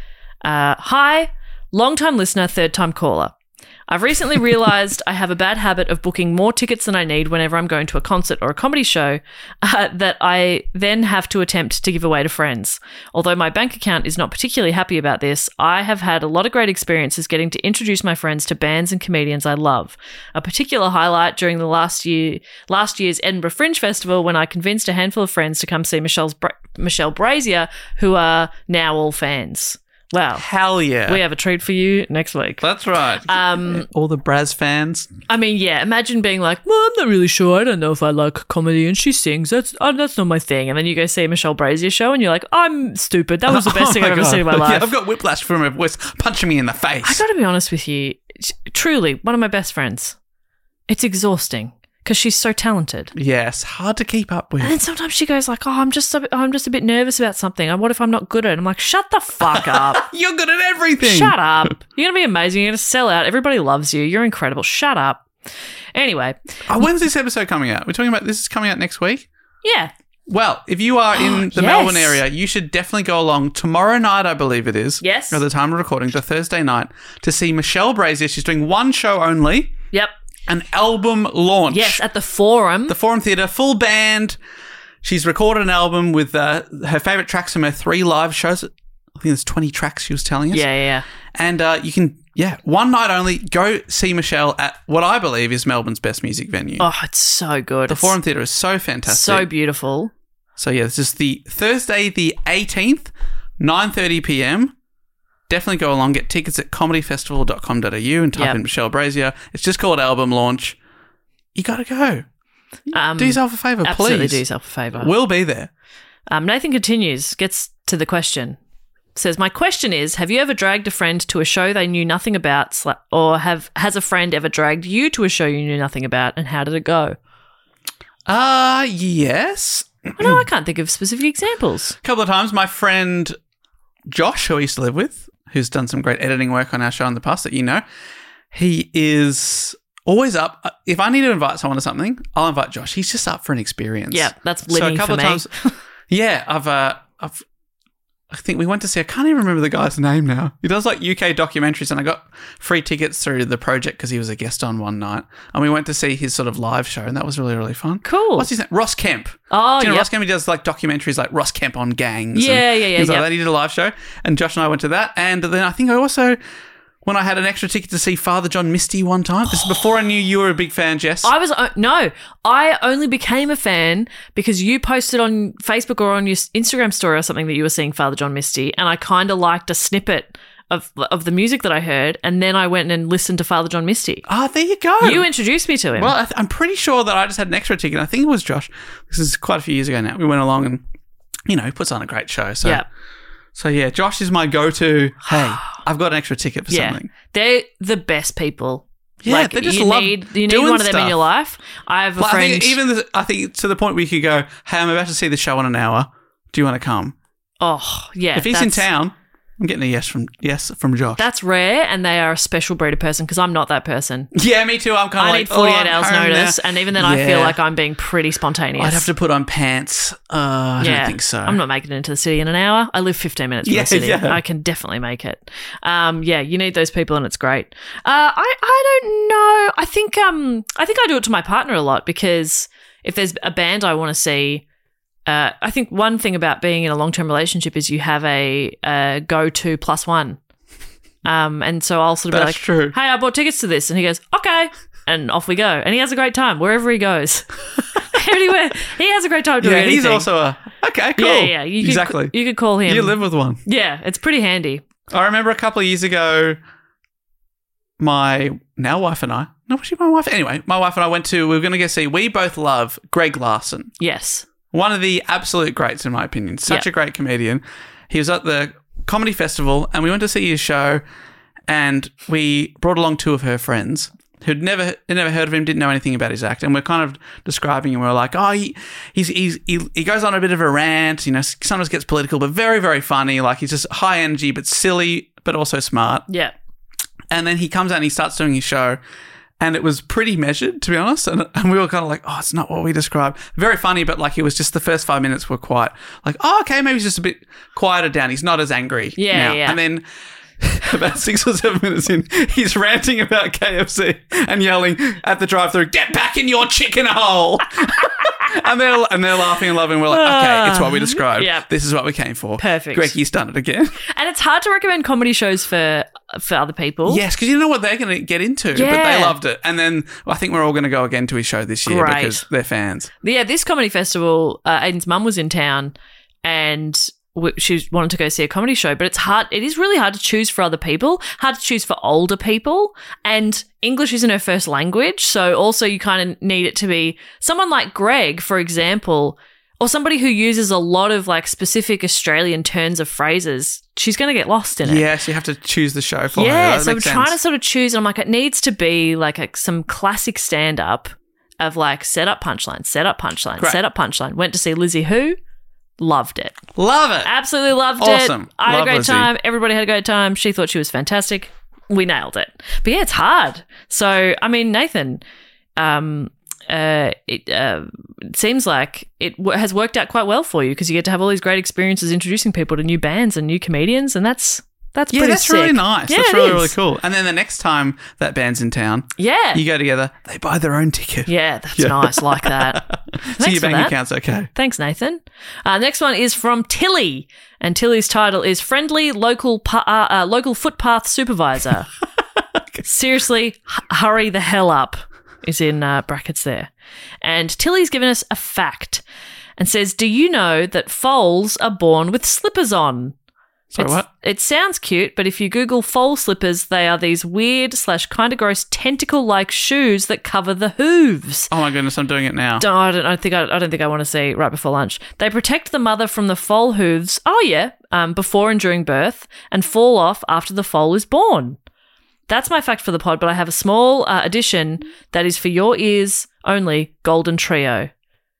S1: Uh, hi, long-time listener, third-time caller. I've recently realised I have a bad habit of booking more tickets than I need whenever I'm going to a concert or a comedy show uh, that I then have to attempt to give away to friends. Although my bank account is not particularly happy about this, I have had a lot of great experiences getting to introduce my friends to bands and comedians I love. A particular highlight during the last year, last year's Edinburgh Fringe Festival when I convinced a handful of friends to come see Michelle's Bra- Michelle Brazier, who are now all fans. Wow.
S7: Hell yeah.
S1: We have a treat for you next week.
S7: That's right.
S1: Um,
S7: All the Braz fans.
S1: I mean, yeah, imagine being like, well, I'm not really sure. I don't know if I like comedy and she sings. That's oh, that's not my thing. And then you go see a Michelle Brazier show and you're like, I'm stupid. That was the best
S7: Oh
S1: thing
S7: my
S1: I've ever
S7: God.
S1: seen in my life.
S7: Yeah, I've got whiplash from her voice punching me in the face.
S1: I got to be honest with you. Truly, one of my best friends. It's exhausting because she's so talented.
S7: Yes, hard to keep up with.
S1: And then sometimes she goes like, "Oh, I'm just, a, I'm just a bit nervous about something. And what if I'm not good at it?" I'm like, "Shut the fuck up!
S7: You're good at everything.
S1: Shut up! You're gonna be amazing. You're gonna sell out. Everybody loves you. You're incredible. Shut up." Anyway,
S7: Oh, when's this episode coming out? We're talking about this is coming out next week.
S1: yeah,
S7: Well, if you are in the
S1: Yes.
S7: Melbourne area, you should definitely go along tomorrow night, I believe it is.
S1: Yes.
S7: At the time of recording, the Thursday night, to see Michelle Brazier. She's doing one show only,
S1: yep,
S7: an album launch.
S1: yes, at the Forum.
S7: The Forum Theatre, full band. She's recorded an album with uh, her favourite tracks from her three live shows. I think there's twenty tracks she was telling us.
S1: yeah, yeah, yeah.
S7: And uh, you can, yeah, one night only, go see Michelle at what I believe is Melbourne's best music venue.
S1: Oh, it's so good.
S7: the
S1: It's
S7: Forum Theatre is so fantastic.
S1: so beautiful.
S7: So yeah, this is the Thursday, the eighteenth, nine thirty p.m. Definitely go along. Get tickets at comedy festival dot com dot a u and type
S1: Yep.
S7: in Michelle Brazier. It's just called album launch. You got to go.
S1: Um,
S7: Do yourself a favour,
S1: absolutely
S7: please.
S1: do yourself a favour.
S7: We'll be there.
S1: Um, Nathan continues, gets to the question. Says, my question is, have you ever dragged a friend to a show they knew nothing about, sla- or have has a friend ever dragged you to a show you knew nothing about, and how did it go?
S7: Uh, yes.
S1: I know I can't think of specific examples.
S7: A couple of times, my friend Josh, who I used to live with, who's done some great editing work on our show in the past that you know, he is always up. If I need to invite someone to something, I'll invite Josh. He's just up for an experience.
S1: Yeah, that's
S7: So a
S1: living
S7: couple
S1: for
S7: of
S1: me.
S7: times, yeah, I've, uh, I've, I think we went to see. I can't even remember the guy's name now. He does like U K documentaries, and I got free tickets through the project because he was a guest on one night, and we went to see his sort of live show, and that was really really fun.
S1: Cool.
S7: What's his name? Ross Kemp.
S1: Oh,
S7: Do you know
S1: yep.
S7: Ross Kemp? He does like documentaries like Ross Kemp on gangs.
S1: Yeah,
S7: and
S1: yeah, yeah,
S7: things like
S1: yep.
S7: that. He did a live show, and Josh and I went to that, and then I think I also. When I had an extra ticket to see Father John Misty one time. This is before I knew you were a big fan, Jess.
S1: I was uh, no, I only became a fan because you posted on Facebook or on your Instagram story or something that you were seeing Father John Misty, and I kind of liked a snippet of of the music that I heard, and then I went and listened to Father John Misty.
S7: Ah, there you go.
S1: You introduced me to him.
S7: Well, I th- I'm pretty sure that I just had an extra ticket. I think it was Josh. This is quite a few years ago now. We went along and, you know, he puts on a great show. So,
S1: yeah,
S7: so yeah, Josh is my go-to. Hey, I've got an extra ticket for
S1: yeah,
S7: something.
S1: they're the best people.
S7: Yeah,
S1: like,
S7: they just
S1: you
S7: love
S1: need you need
S7: doing
S1: one of them in
S7: stuff.
S1: your life. I have a
S7: Like, I
S1: friend.
S7: think even the, I think to the point where you could go, hey, I'm about to see the show in an hour. Do you want to come?
S1: oh yeah,
S7: if he's in
S1: that's-
S7: town, I'm getting a yes from yes from Josh.
S1: that's rare, and they are a special breed of person because I'm not that person.
S7: yeah, me too. I'm kind
S1: I
S7: of
S1: need
S7: like
S1: forty-eight
S7: oh, I'm
S1: hours
S7: home
S1: notice,
S7: now.
S1: and even then, I feel
S7: Yeah.
S1: like I'm being pretty spontaneous.
S7: I'd have to put on pants. Uh, I
S1: yeah,
S7: don't think so.
S1: I'm not making it into the city in an hour. I live fifteen minutes from
S7: Yeah,
S1: the city.
S7: yeah.
S1: I can definitely make it. Um, yeah, you need those people, and it's great. Uh, I I don't know. I think um I think I do it to my partner a lot because if there's a band I want to see. Uh, I think one thing about being in a long-term relationship is you have a, a go-to plus one. Um, and so I'll sort of
S7: That's
S1: be like,
S7: true.
S1: hey, I bought tickets to this. And he goes, okay. And off we go. And he has a great time wherever he goes. Anywhere. He has a great time doing
S7: yeah,
S1: anything.
S7: he's also a okay, cool.
S1: Yeah, yeah. You
S7: exactly.
S1: Could, you could call him.
S7: You live with one.
S1: Yeah, it's pretty handy.
S7: I remember a couple of years ago, my now wife and I, no, was she my wife? Anyway, my wife and I went to, we were going to go see, we both love Greg Larson.
S1: Yes.
S7: One of the absolute greats, in my opinion. Such
S1: Yeah.
S7: a great comedian. He was at the comedy festival, and we went to see his show, and we brought along two of her friends who'd never had never heard of him, didn't know anything about his act, and we're kind of describing him. We we're like, oh, he he's, he's he he goes on a bit of a rant, you know, sometimes gets political, but very very funny. Like he's just high energy, but silly, but also smart.
S1: Yeah.
S7: And then he comes out and he starts doing his show. And it was pretty measured, to be honest. And, and we were kind of like, oh, it's not what we described. Very funny, but like it was just the first five minutes were quite like, oh, okay, maybe he's just a bit quieter down. He's not as angry
S1: Yeah,
S7: now.
S1: yeah.
S7: And then about six or seven minutes in, he's ranting about K F C and yelling at the drive-thru, get back in your chicken hole. and, they're, and they're laughing and loving. We're like, okay, it's what we described.
S1: Yep.
S7: This is what we came for.
S1: Perfect.
S7: Greggy's done it again.
S1: And it's hard to recommend comedy shows for for other people.
S7: Yes, because you know what they're going to get into. But
S1: Yeah.
S7: they loved it. And then I think we're all going to go again to his show this year
S1: Great.
S7: because they're fans.
S1: Yeah, this comedy festival, uh, Aiden's mum was in town and w- she wanted to go see a comedy show, but it's hard. It is really hard to choose for other people, hard to choose for older people. And English isn't her first language. So also you kind of need it to be someone like Greg, for example, or somebody who uses a lot of like specific Australian turns of phrases. She's going to get lost in it.
S7: Yes, you have to choose the show for her.
S1: Yeah,
S7: That
S1: so I'm
S7: makes
S1: trying to
S7: sense.
S1: sort of choose. I'm like, it needs to be like a, some classic stand-up of like set up punchline, set up punchline,
S7: Great.
S1: set up punchline. Went to see Lizzie Who, loved it.
S7: Love it.
S1: Absolutely loved
S7: Awesome.
S1: it. I had
S7: Love
S1: a great
S7: Lizzie.
S1: time. Everybody had a great time. She thought she was fantastic. We nailed it. But yeah, it's hard. So, I mean, Nathan, um, uh, it, uh, it seems like it w- has worked out quite well for you because you get to have all these great experiences introducing people to new bands and new comedians, and that's that's
S7: Yeah,
S1: pretty
S7: that's
S1: sick.
S7: really nice.
S1: Yeah,
S7: that's
S1: it
S7: really,
S1: is.
S7: really cool. And then the next time that band's in town,
S1: Yeah.
S7: you go together, they buy their own ticket.
S1: Yeah, that's
S7: Yeah.
S1: nice. Like that.
S7: so
S1: Thanks
S7: your
S1: for
S7: bank
S1: that.
S7: account's okay.
S1: Thanks, Nathan. Uh, next one is from Tilly, and Tilly's title is Friendly Local pa- uh, uh, Local Footpath Supervisor. Seriously, h- hurry the hell up is in uh, brackets there. And Tilly's given us a fact and says, do you know that foals are born with slippers on?
S7: Sorry,
S1: It's-
S7: what?
S1: It sounds cute, but if you Google foal slippers, they are these weird slash kind of gross tentacle-like shoes that cover the hooves.
S7: Oh my goodness, I'm doing it now.
S1: Don't, I don't I think I, I don't think I want to see right before lunch. They protect the mother from the foal hooves. Oh yeah, um, before and during birth, and fall off after the foal is born. That's my fact for the pod. But I have a small uh, addition that is for your ears only. Golden Trio.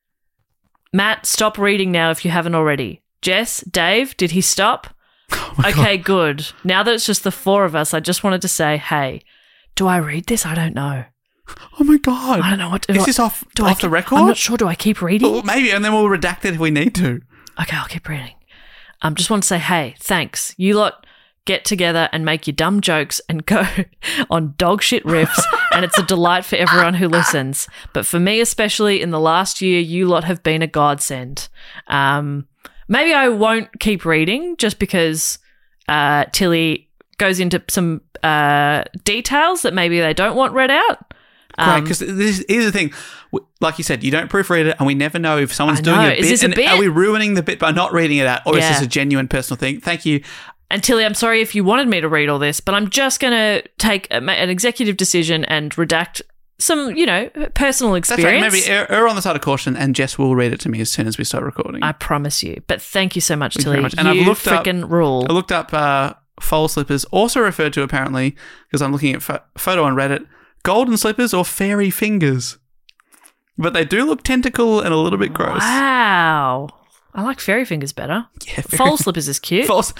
S1: Matt, stop reading now if you haven't already. Jess, Dave, did he stop? Okay, good. Now that it's just the four of us, I just wanted to say, hey, do I read this? I don't know.
S7: Oh my God.
S1: I don't know what.
S7: Is
S1: do
S7: this
S1: I,
S7: off,
S1: do I
S7: off the
S1: keep-
S7: record?
S1: I'm not sure. Do I keep reading?
S7: Well, maybe, and then we'll redact it if we need to.
S1: Okay, I'll keep reading. Um, just want to say, hey, thanks. You lot get together and make your dumb jokes and go on dog shit riffs, and it's a delight for everyone who listens. But for me, especially in the last year, you lot have been a godsend. Um, maybe I won't keep reading just because uh, Tilly goes into some uh, details that maybe they don't want read out.
S7: Great,
S1: Um,
S7: because this is the thing. W- Like you said, you don't proofread it, and we never know if someone's
S1: I
S7: doing
S1: know.
S7: a
S1: Is
S7: bit.
S1: this a
S7: and
S1: bit?
S7: Are we ruining the bit by not reading it out, or is
S1: Yeah.
S7: this a genuine personal thing? Thank you.
S1: And Tilly, I'm sorry if you wanted me to read all this, but I'm just going to take a, ma- an executive decision and redact some, you know, personal
S7: That's right.
S1: experience.
S7: Maybe err, err on the side of caution, and Jess will read it to me as soon as we start recording.
S1: I promise you. But thank you so much,
S7: Thank you
S1: Tilly.
S7: very much. And
S1: you
S7: I've looked up-
S1: freaking rule.
S7: I looked up uh, foal slippers, also referred to apparently, because I'm looking at pho- photo on Reddit, golden slippers or fairy fingers. But they do look tentacle and a little bit gross.
S1: Wow. I like fairy fingers better.
S7: Yeah, fairy-
S1: Foal slippers is cute.
S7: False.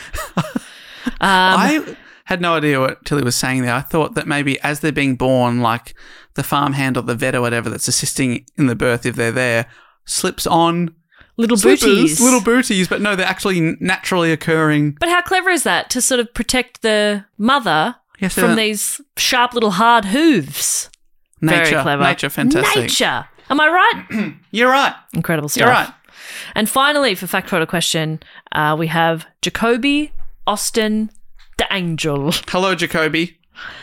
S1: Um,
S7: I had no idea what Tilly was saying there. I thought that maybe as they're being born, like the farmhand or the vet or whatever that's assisting in the birth, if they're there, slips on
S1: little
S7: slippers,
S1: booties.
S7: little booties. But no, they're actually naturally occurring.
S1: But how clever is that to sort of protect the mother
S7: Yes,
S1: from
S7: uh,
S1: these sharp little hard hooves?
S7: Nature,
S1: Very clever.
S7: nature, fantastic.
S1: Nature. Am I right?
S7: You're right.
S1: Incredible stuff.
S7: You're right.
S1: And finally, for Fact Quote Question, uh, we have Jacoby Austin the Angel.
S7: Hello, Jacoby.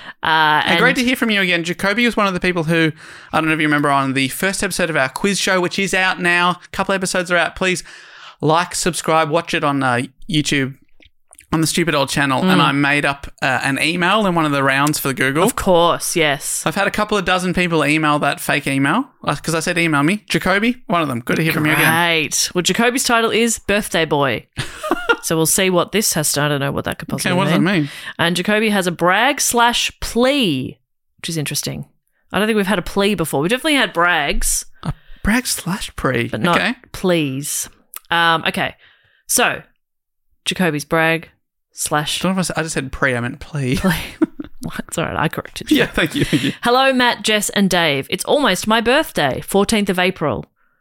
S1: Uh,
S7: And great to hear from you again. Jacoby was one of the people who, I don't know if you remember, on the first episode of our quiz show, which is out now. A couple episodes are out. Please like, subscribe, watch it on uh, YouTube.
S3: on the Stupid Old Channel, and I made up uh, an email in one of the rounds for the Google.
S1: Of course, yes.
S3: I've had a couple of dozen people email that fake email because I said email me. Jacoby, one of them. Good to hear from you again.
S1: Great. Well, Jacoby's title is Birthday Boy. So we'll see what this has to. I don't know what that could possibly
S3: Okay, what does
S1: mean.
S3: that mean?
S1: And Jacoby has a brag slash plea, which is interesting. I don't think we've had a plea before. We definitely had brags,
S3: A brag slash pre.
S1: but not
S3: okay.
S1: pleas. Um, okay. So, Jacoby's brag slash
S3: Don't know if I, said, I just said pre, I meant plea.
S1: plea. It's all right. I corrected you.
S3: Yeah, thank you. Thank you.
S1: Hello, Matt, Jess, and Dave. It's almost my birthday, fourteenth of April.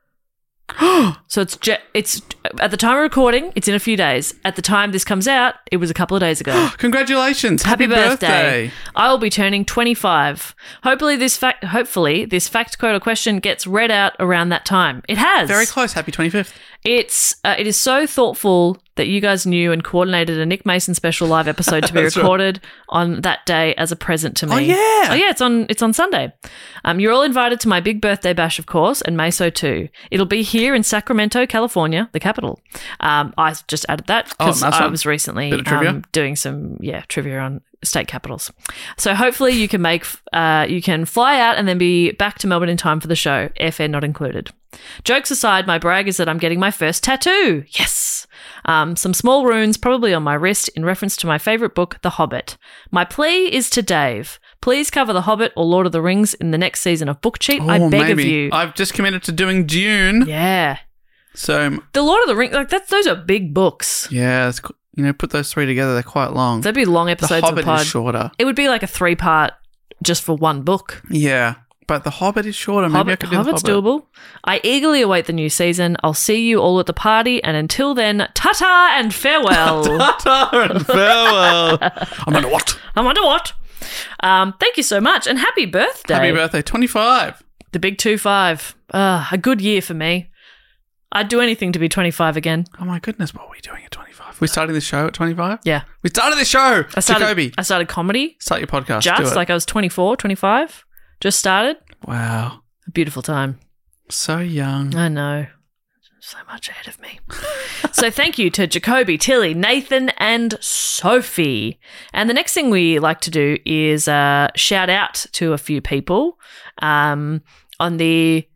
S1: So it's Je- it's at the time of recording, it's in a few days. At the time this comes out, it was a couple of days ago.
S3: Congratulations.
S1: Happy,
S3: Happy,
S1: birthday. I will be turning twenty-five. Hopefully this fact hopefully this fact code or question gets read out around that time. It has.
S3: Very close. Happy twenty-fifth.
S1: It's uh, it is so thoughtful that you guys knew and coordinated a Nick Mason special live episode to be
S3: That's right.
S1: recorded on that day as a present to me.
S3: Oh, yeah.
S1: Oh yeah, it's on it's on Sunday. Um, you're all invited to my big birthday bash, of course, and Meso too. It'll be here in Sacramento, California, the capital. Um, I just added that because
S3: Oh, nice
S1: I
S3: one.
S1: was recently
S3: Bit of trivia.
S1: um, doing some yeah trivia on state capitals. So hopefully you can make uh, you can fly out and then be back to Melbourne in time for the show, airfare not included. Jokes aside, my brag is that I'm getting my first tattoo. Yes. Um, some small runes, probably on my wrist, in reference to my favourite book, The Hobbit. My plea is to Dave. Please cover The Hobbit or Lord of the Rings in the next season of Book Cheat. I
S3: Oh,
S1: beg
S3: maybe.
S1: of you.
S3: I've just committed to doing Dune.
S1: Yeah.
S3: So,
S1: The Lord of the Rings, like that's those are big books.
S3: yeah, it's, qu- you know, put those three together, they're quite long.
S1: That'd be long
S3: The
S1: episodes
S3: Hobbit
S1: of pod.
S3: is shorter.
S1: It would be like a three part just for one book.
S3: Yeah, but The Hobbit is shorter. Maybe I
S1: Hobbit,
S3: could do
S1: Hobbit's
S3: The Hobbit.
S1: doable. I eagerly await the new season. I'll see you all at the party, and until then, ta-ta and farewell.
S3: Ta-ta and farewell. I'm under what?
S1: I'm under what? Um, thank you so much, and happy birthday.
S3: Happy birthday, twenty-five.
S1: The big two five. Uh, a good year for me. I'd do anything to be twenty-five again.
S3: Oh my goodness, what are we doing at twenty-five? We starting this show at twenty-five?
S1: Yeah.
S3: We started this show.
S1: I started,
S3: Jacoby,
S1: I started comedy
S3: start your podcast. do
S1: just
S3: it.
S1: like I was twenty-four, twenty-five. Just started.
S3: Wow,
S1: A beautiful time.
S3: so young.
S1: I know. So much ahead of me. So thank you to Jacoby, Tilly, Nathan, and Sophie. And the next thing we like to do is uh, shout out to a few people um, on the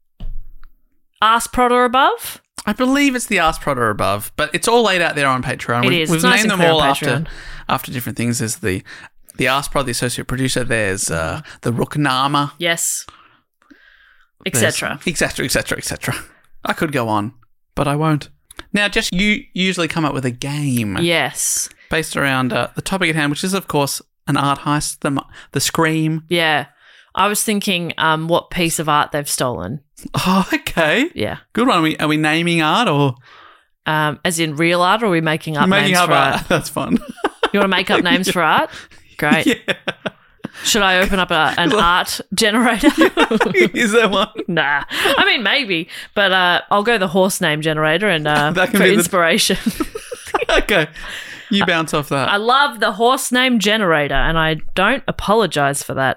S1: Ask Prod or above.
S3: I believe it's the Ask Prod or above, but it's all laid out there on Patreon.
S1: It
S3: we've,
S1: is.
S3: We've
S1: It's nice
S3: named
S1: and
S3: them
S1: clear
S3: all
S1: on
S3: after
S1: Patreon.
S3: after different things. There's the the Ask Prod, the associate producer. There's uh, the Rooknama,
S1: Yes.
S3: there's-
S1: Etc.
S3: et cetera, et cetera, et cetera. I could go on, but I won't. Now, Jess, you usually come up with a game
S1: Yes.
S3: based around uh, the topic at hand, which is, of course, an art heist, the the Scream.
S1: Yeah. I was thinking um, what piece of art they've stolen.
S3: Oh, okay.
S1: Yeah.
S3: Good one. Are we, are we naming art or
S1: Um, as in real art, or are we making up
S3: making
S1: names
S3: up
S1: for art?
S3: art? That's fun.
S1: You want to make up names for art? Great.
S3: Yeah.
S1: Should I open up a, an art generator?
S3: Is there one?
S1: Nah. I mean, maybe. But uh, I'll go the horse name generator and uh,
S3: That can
S1: for
S3: be the-
S1: inspiration.
S3: Okay. You bounce off that.
S1: I love the horse name generator, and I don't apologize for that.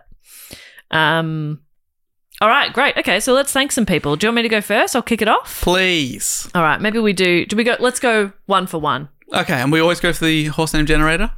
S1: Um. All right, great. Okay, so let's thank some people. Do you want me to go first? I'll kick it off.
S3: Please.
S1: All right, maybe we do. Do we go? Let's go one for one.
S3: Okay, and we always go for the horse name generator?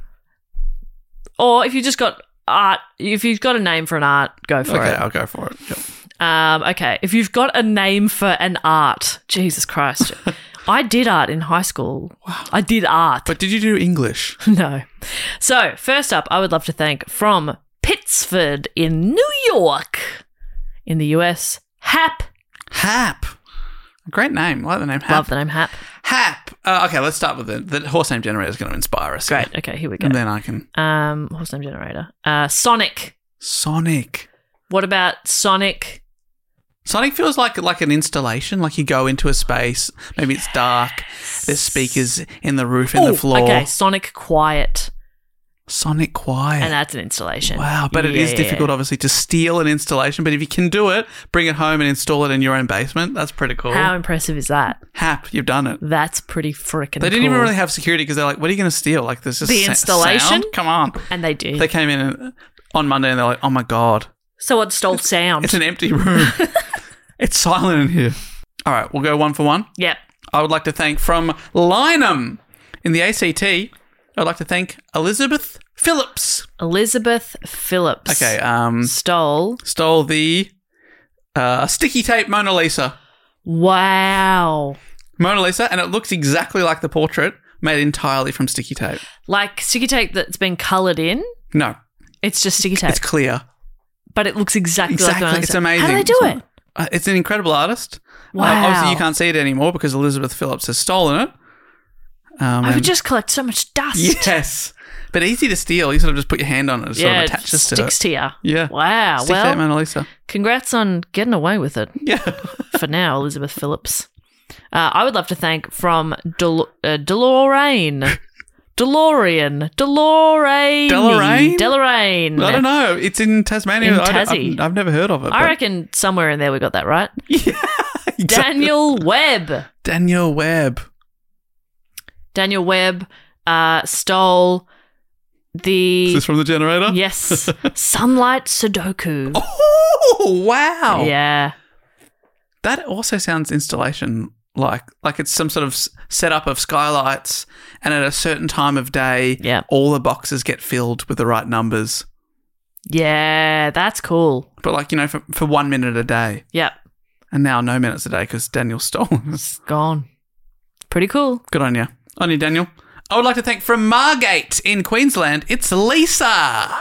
S1: Or if you just got art, if you've got a name for an art, go for
S3: Okay,
S1: it.
S3: I'll go for it. Yep.
S1: Um, okay, if you've got a name for an art, Jesus Christ. I did art in high school. Wow. I did art.
S3: But did you do English?
S1: No. So, first up, I would love to thank from Pittsford in New York, in the U S, Hap.
S3: Hap. Great name. I like the name Hap.
S1: Love the name Hap.
S3: Hap. Uh, okay, let's start with the, the horse name generator is going to inspire us.
S1: Great.
S3: here.
S1: Okay, here we go.
S3: And then I can.
S1: Um, horse name generator. Uh, Sonic.
S3: Sonic.
S1: What about Sonic?
S3: Sonic feels like like an installation. Like you go into a space, maybe it's dark. There's speakers in the roof, in
S1: Ooh,
S3: the floor.
S1: Okay, Sonic Quiet.
S3: Sonic Quiet.
S1: And that's an installation.
S3: Wow, but it is
S1: Yeah.
S3: difficult, obviously, to steal an installation. But if you can do it, bring it home and install it in your own basement. That's pretty cool.
S1: How impressive is that?
S3: Hap, you've done it.
S1: That's pretty freaking
S3: They didn't
S1: cool.
S3: even really have security because they're like, what are you going to steal? Like, there's just
S1: The
S3: sa-
S1: installation?
S3: sound? Come on.
S1: And they do.
S3: They came in and, on Monday and they're like, oh my God,
S1: So what stole sound?
S3: it's an empty room. It's silent in here. All right, we'll go one for one.
S1: Yep.
S3: I would like to thank from Lynham in the A C T.
S7: I'd like to thank Elizabeth Phillips.
S1: Elizabeth Phillips.
S7: Okay, um,
S1: Stole.
S7: stole the uh, sticky tape Mona Lisa.
S1: Wow.
S7: Mona Lisa, and it looks exactly like the portrait made entirely from sticky tape.
S1: Like sticky tape that's been coloured in.
S7: No,
S1: It's just sticky tape.
S7: it's clear.
S1: But it looks exactly,
S7: Exactly.
S1: like Mona
S7: It's
S1: Lisa.
S7: amazing.
S1: How do they do it?
S7: Uh, it's an incredible artist. Uh,
S1: Wow.
S7: obviously, you can't see it anymore because Elizabeth Phillips has stolen it. Um,
S1: I would
S7: and-
S1: just collect so much dust.
S7: Yes. But easy to steal. You sort of just put your hand on it. It sort
S1: Yeah,
S7: of
S1: it
S7: attaches to
S1: sticks
S7: it.
S1: to you.
S7: Yeah.
S1: Wow.
S7: Stick
S1: well,
S7: tape Mona Lisa.
S1: congrats on getting away with it.
S7: Yeah.
S1: For now, Elizabeth Phillips. Uh, I would love to thank from Del- uh, DeLorean. DeLorean. DeLorean.
S7: Deloraine?
S1: Deloraine.
S7: I don't know. It's in Tasmania.
S1: In
S7: I don't-
S1: Tassie.
S7: I've, I've never heard of it.
S1: I
S7: but-
S1: reckon somewhere in there we got that right.
S7: Yeah. Exactly.
S1: Daniel Webb.
S7: Daniel Webb.
S1: Daniel Webb uh, stole the.
S7: Is this from the generator?
S1: Yes. Sunlight Sudoku.
S7: Oh, wow.
S1: Yeah.
S7: That also sounds installation like. Like it's some sort of s- setup of skylights, and at a certain time of day,
S1: Yeah.
S7: all the boxes get filled with the right numbers.
S1: Yeah, that's cool.
S7: But like, you know, for, for one minute a day.
S1: Yep.
S7: And now no minutes a day because Daniel's stolen.
S1: It's gone. Pretty cool.
S7: Good on you. On you, Daniel. I would like to thank from Margate in Queensland, it's Lisa.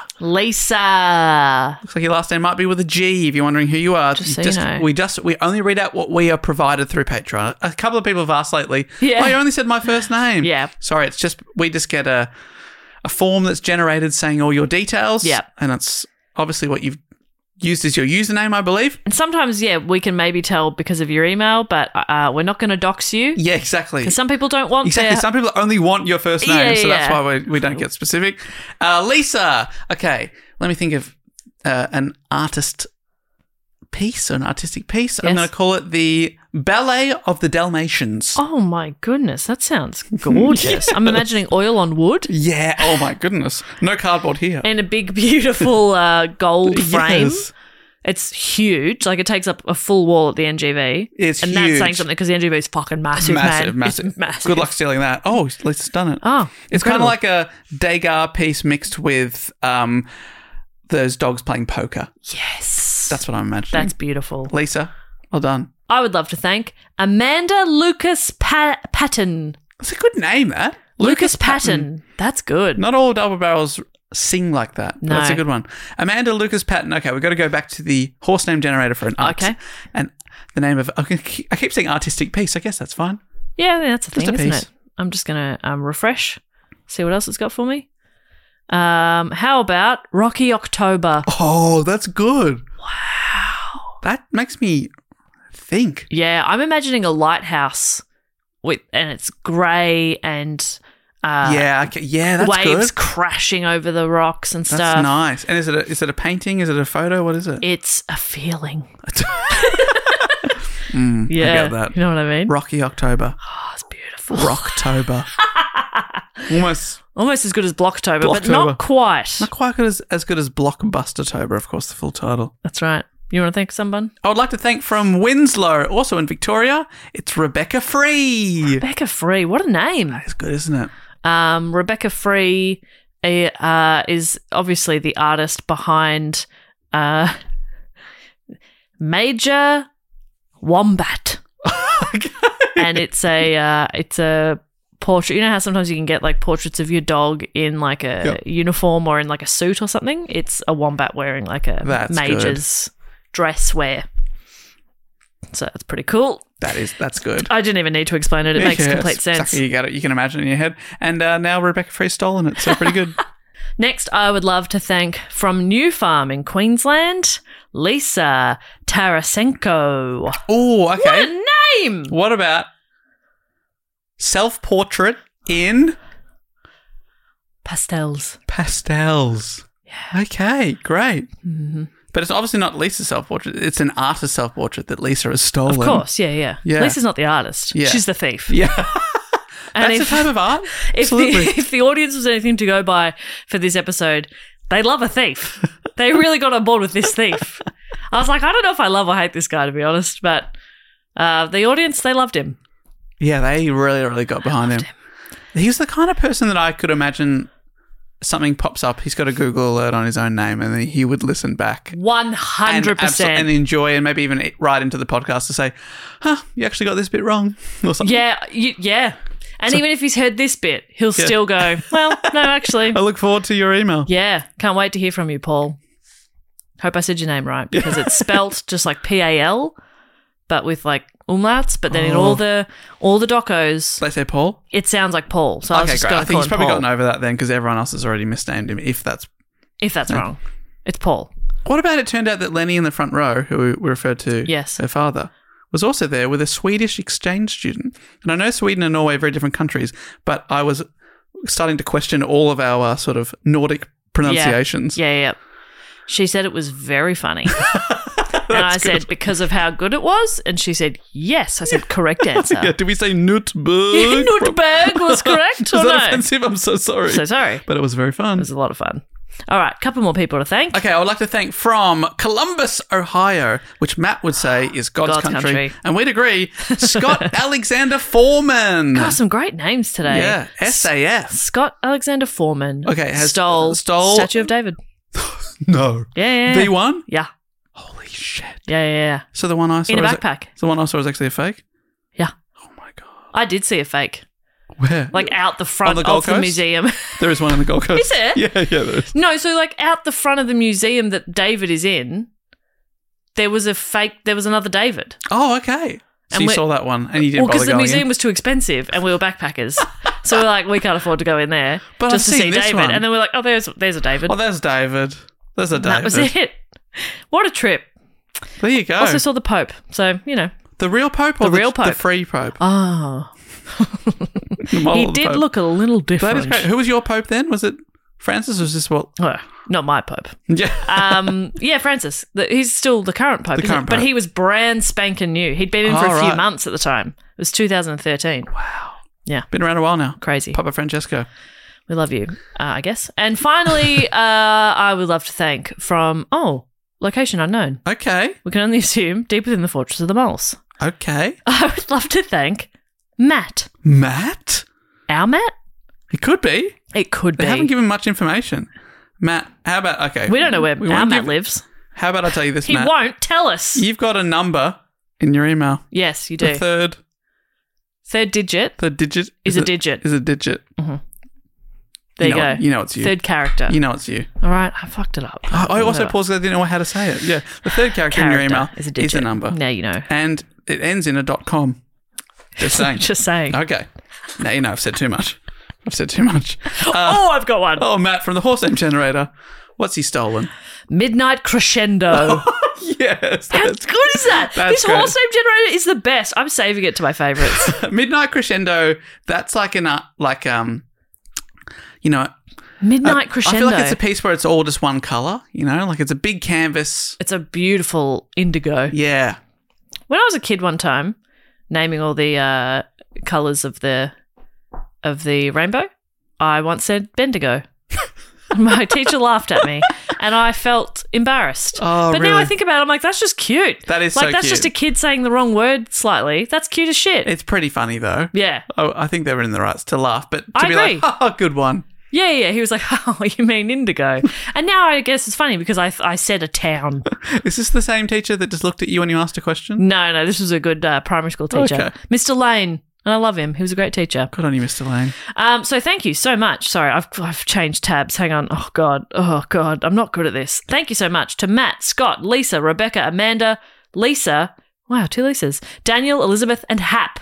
S1: Lisa.
S7: Looks like your last name might be with a G if you're wondering who you are.
S1: Just so you know.
S7: We just we only read out what we are provided through Patreon. A couple of people have asked lately,
S1: Yeah.
S7: oh, you only said my first name.
S1: Yeah.
S7: Sorry, it's just we just get a a form that's generated saying all your details.
S1: Yeah.
S7: And it's obviously what you've used as your username, I believe.
S1: And sometimes, yeah, we can maybe tell because of your email, but uh, we're not going to dox you.
S7: Yeah, exactly.
S1: Because some people don't want
S7: Exactly.
S1: their...
S7: Some people only want your first name,
S1: Yeah,
S7: so that's
S1: yeah.
S7: why we, we don't get specific. Uh, Lisa. Okay, let me think of uh, an artist piece, an artistic piece. I'm
S1: Yes.
S7: going to call it the Ballet of the Dalmatians.
S1: Oh, my goodness. That sounds gorgeous. I'm imagining oil on wood
S7: Yeah. Oh my goodness. No cardboard here.
S1: and a big, beautiful uh, gold frame.
S7: Yes.
S1: It's huge. Like, it takes up a full wall at the N G V.
S7: It's
S1: and that's saying
S7: huge.
S1: something because the N G V is fucking massive,
S7: Massive,
S1: man.
S7: massive,
S1: It's massive.
S7: Good luck stealing that. Oh, Lisa's done it.
S1: Oh,
S7: It's kind of
S1: incredible.
S7: like a Degas piece mixed with um, those dogs playing poker.
S1: Yes.
S7: That's what I'm imagining.
S1: That's beautiful.
S7: Lisa, well done.
S1: I would love to thank Amanda Lucas pa- Patton.
S7: That's a good name, that.
S1: Lucas Patton. That's good.
S7: Not all double barrels sing like that. But
S1: No.
S7: That's a good one. Amanda Lucas Patton. Okay, we've got to go back to the horse name generator for an art.
S1: Okay.
S7: And the name of, I keep saying artistic piece. I guess that's fine.
S1: Yeah, I think that's a
S7: Just
S1: thing,
S7: a
S1: isn't
S7: piece.
S1: it? I'm just going to um, refresh, see what else it's got for me. Um, how about Rocky October?
S7: Oh, that's good. Wow. That makes me think.
S1: Yeah, I'm imagining a lighthouse with, and it's grey and uh,
S7: yeah, okay. yeah, that's
S1: waves
S7: good.
S1: crashing over the rocks and
S7: That's
S1: stuff.
S7: nice. And is it a, is it a painting? Is it a photo? What is it?
S1: It's a feeling.
S7: Mm,
S1: Yeah,
S7: I get that.
S1: you know what I mean?
S7: Rocky October.
S1: Oh, it's beautiful.
S7: Rocktober. Almost
S1: Almost as good as Blocktober, but
S7: Blocktober.
S1: not quite.
S7: not quite good as, as good as Blockbustertober, of course, the full title.
S1: That's right. You want to thank someone?
S7: I would like to thank from Winslow, also in Victoria, it's Rebecca Free.
S1: Rebecca Free. What a name.
S7: That's good, isn't it?
S1: Um, Rebecca Free uh, is obviously the artist behind uh, Major Wombat. And it's a uh, it's a portrait. You know how sometimes you can get like portraits of your dog in like a
S7: Yep.
S1: uniform or in like a suit or something? It's a wombat wearing like a
S7: That's
S1: major's dress wear. So that's pretty cool.
S7: That is, that's good.
S1: I didn't even need to explain it. It makes
S7: Yeah,
S1: complete
S7: it's
S1: sense.
S7: Exactly, you got it. You can imagine it in your head. And uh, now Rebecca Free's stolen it, so pretty good.
S1: Next, I would love to thank from New Farm in Queensland, Lisa Tarasenko.
S7: Oh,
S1: What
S7: okay.
S1: a name!
S7: What about self-portrait in
S1: Pastels.
S7: pastels?
S1: Yeah.
S7: Okay, great.
S1: Mm-hmm.
S7: But it's obviously not Lisa's self-portrait. It's an artist's self-portrait that Lisa has stolen.
S1: Of course, yeah, yeah,
S7: Yeah.
S1: Lisa's not the artist.
S7: Yeah.
S1: She's the thief.
S7: Yeah.
S1: And
S7: That's
S1: if-
S7: a type of art.
S1: If the,
S7: Absolutely.
S1: if the audience was anything to go by for this episode, they love a thief. They really got on board with this thief. I was like, I don't know if I love or hate this guy, to be honest, but uh, the audience, they loved him.
S7: Yeah, they really, really got behind him. He's the kind of person that I could imagine something pops up. He's got a Google alert on his own name, and then he would listen back.
S1: one hundred percent.
S7: And, abso- and enjoy, and maybe even write into the podcast to say, huh, you actually got this bit wrong. Or something.
S1: Yeah, you, yeah. And
S7: So-
S1: even if he's heard this bit, he'll
S7: Yeah.
S1: still go, well, no, actually.
S7: I look forward to your email.
S1: Yeah, can't wait to hear from you, Paul. Hope I said your name right because it's spelt just like P A L, but with like umlauts. But then in
S7: Oh.
S1: all the all the docos,
S7: They say Paul?
S1: it sounds like Paul. So I was
S7: Okay,
S1: just
S7: great.
S1: going
S7: I
S1: to
S7: think
S1: call
S7: he's
S1: him
S7: probably
S1: Paul.
S7: gotten over that then because everyone else has already misnamed him, if that's...
S1: If that's wrong, it's Paul.
S7: What about it turned out that Lenny in the front row, who we referred to,
S1: Yes.
S7: her father, was also there with a Swedish exchange student. And I know Sweden and Norway are very different countries, but I was starting to question all of our uh, sort of Nordic pronunciations.
S1: Yeah, yeah. yeah. She said it was very funny. And I said, because of how good it was? And she said, yes. I said, correct answer.
S7: Yeah, did we say Nutberg?
S1: Nutberg was correct
S7: Is
S1: or
S7: that
S1: no?
S7: offensive? I'm so sorry.
S1: So sorry.
S7: But it was very fun.
S1: It was a lot of fun. All right, couple more people to thank.
S7: Okay, I would like to thank from Columbus, Ohio, which Matt would say is God's,
S1: God's
S7: country.
S1: country.
S7: And we'd agree, Scott Alexander Foreman.
S1: God, some great names today.
S7: Yeah, S A F.
S1: Scott Alexander Foreman.
S7: Okay, has-
S1: stole,
S7: stole-
S1: Statue of David.
S7: No.
S1: Yeah, yeah, yeah.
S7: The one?
S1: Yeah.
S7: Holy shit.
S1: Yeah, yeah, yeah.
S7: So the one I saw
S1: In a
S7: is-
S1: backpack.
S7: so the one I saw was actually a fake?
S1: Yeah.
S7: Oh my God.
S1: I did see a fake,
S7: Where?
S1: like out the front
S7: On the Gold
S1: of the
S7: Coast?
S1: museum.
S7: There is one in the Gold Coast.
S1: Is there?
S7: Yeah, yeah, there is.
S1: No, so like out the front of the museum that David is in, there was a fake, there was another David.
S7: Oh, okay. So
S1: And
S7: you
S1: we-
S7: saw that one and you didn't
S1: Well,
S7: bother
S1: because the
S7: going
S1: museum
S7: in?
S1: was too expensive and we were backpackers. So we're like, we can't afford to go in there
S7: But
S1: just
S7: I've
S1: to
S7: seen
S1: see
S7: this
S1: David.
S7: one.
S1: And then we're like, oh, there's there's a David.
S7: Oh, there's David. There's a
S1: And
S7: David.
S1: that was it. What a trip.
S7: There you go.
S1: Also saw the Pope. So, you know.
S7: the real Pope or
S1: The real
S7: The
S1: Pope.
S7: free Pope?
S1: Oh.
S7: The model
S1: He
S7: of the
S1: did
S7: Pope.
S1: look a little
S7: That
S1: different.
S7: is great. Who was your Pope then? Was it Francis or was this what?
S1: Oh, not my Pope.
S7: Yeah.
S1: Um, yeah, Francis. The, he's still the current Pope,
S7: The
S1: isn't
S7: current
S1: it? But
S7: Pope.
S1: he was brand spanking new. He'd been in for
S7: Oh,
S1: a few
S7: right.
S1: months at the time. It was two thousand thirteen.
S7: Wow.
S1: Yeah.
S7: Been around a while now.
S1: Crazy.
S7: Papa Francesco.
S1: We love you, uh, I guess. And finally, uh, I would love to thank from, oh, location unknown.
S7: Okay.
S1: We can only assume deep within the fortress of the moles.
S7: Okay.
S1: I would love to thank Matt.
S7: Matt?
S1: Our Matt?
S7: It could be.
S1: It could
S7: They
S1: be.
S7: haven't given much information. Matt, how about, okay.
S1: we don't know where
S7: we
S1: our
S7: won't
S1: Matt
S7: give-
S1: lives.
S7: How about I tell you this,
S1: He
S7: Matt?
S1: won't tell us.
S7: You've got a number in your email.
S1: Yes, you
S7: The
S1: do.
S7: third,
S1: Third digit.
S7: the digit
S1: Is a digit.
S7: Is a digit.
S1: There you,
S7: you know
S1: go.
S7: it- you know it's you.
S1: Third character.
S7: You know it's you.
S1: All right, I fucked it up.
S7: I I also paused because I didn't know how to say it. Yeah. The third character, in your
S1: Character
S7: email
S1: is a digit.
S7: number.
S1: Now you know.
S7: And it ends in a dot com. Just saying.
S1: Just saying.
S7: Okay. Now you know I've said too much. I've said too much. Uh,
S1: oh, I've got one.
S7: oh, Matt from the Horse Name Generator. What's he stolen?
S1: Midnight Crescendo.
S7: Yes.
S1: How
S7: that's-
S1: good is that?
S7: That's
S1: This
S7: great.
S1: horse name generator is the best. I'm saving it to my favourites.
S7: Midnight Crescendo. That's like an uh, like um, you know,
S1: Midnight
S7: uh,
S1: Crescendo.
S7: I feel like it's a piece where it's all just one color. You know, like it's a big canvas.
S1: It's a beautiful indigo.
S7: Yeah.
S1: When I was a kid one time, naming all the uh, colours of the of the rainbow, I once said Bendigo. My teacher laughed at me and I felt embarrassed.
S7: Oh,
S1: but now
S7: really?
S1: I think about it, I'm like, that's just cute.
S7: That is
S1: like
S7: so
S1: that's
S7: cute.
S1: just a kid saying the wrong word slightly. That's cute as shit.
S7: It's pretty funny though.
S1: yeah.
S7: Oh, I think they were in the rights to laugh, but to
S1: I
S7: be
S1: agree.
S7: like, oh, good one.
S1: Yeah, yeah. He was like, oh, you mean indigo. And now I guess it's funny because I I said a town.
S7: Is this the same teacher that just looked at you when you asked a question?
S1: No, no, this was a good uh, primary school teacher.
S7: Okay.
S1: Mister Lane. And I love him. He was a great teacher.
S7: Good on you, Mister Lane.
S1: Um, so thank you so much. Sorry, I've, I've changed tabs. Hang on. Oh, God. Oh, God. I'm not good at this. Thank you so much to Matt, Scott, Lisa, Rebecca, Amanda, Lisa. Wow, two Lisas. Daniel, Elizabeth, and Hap.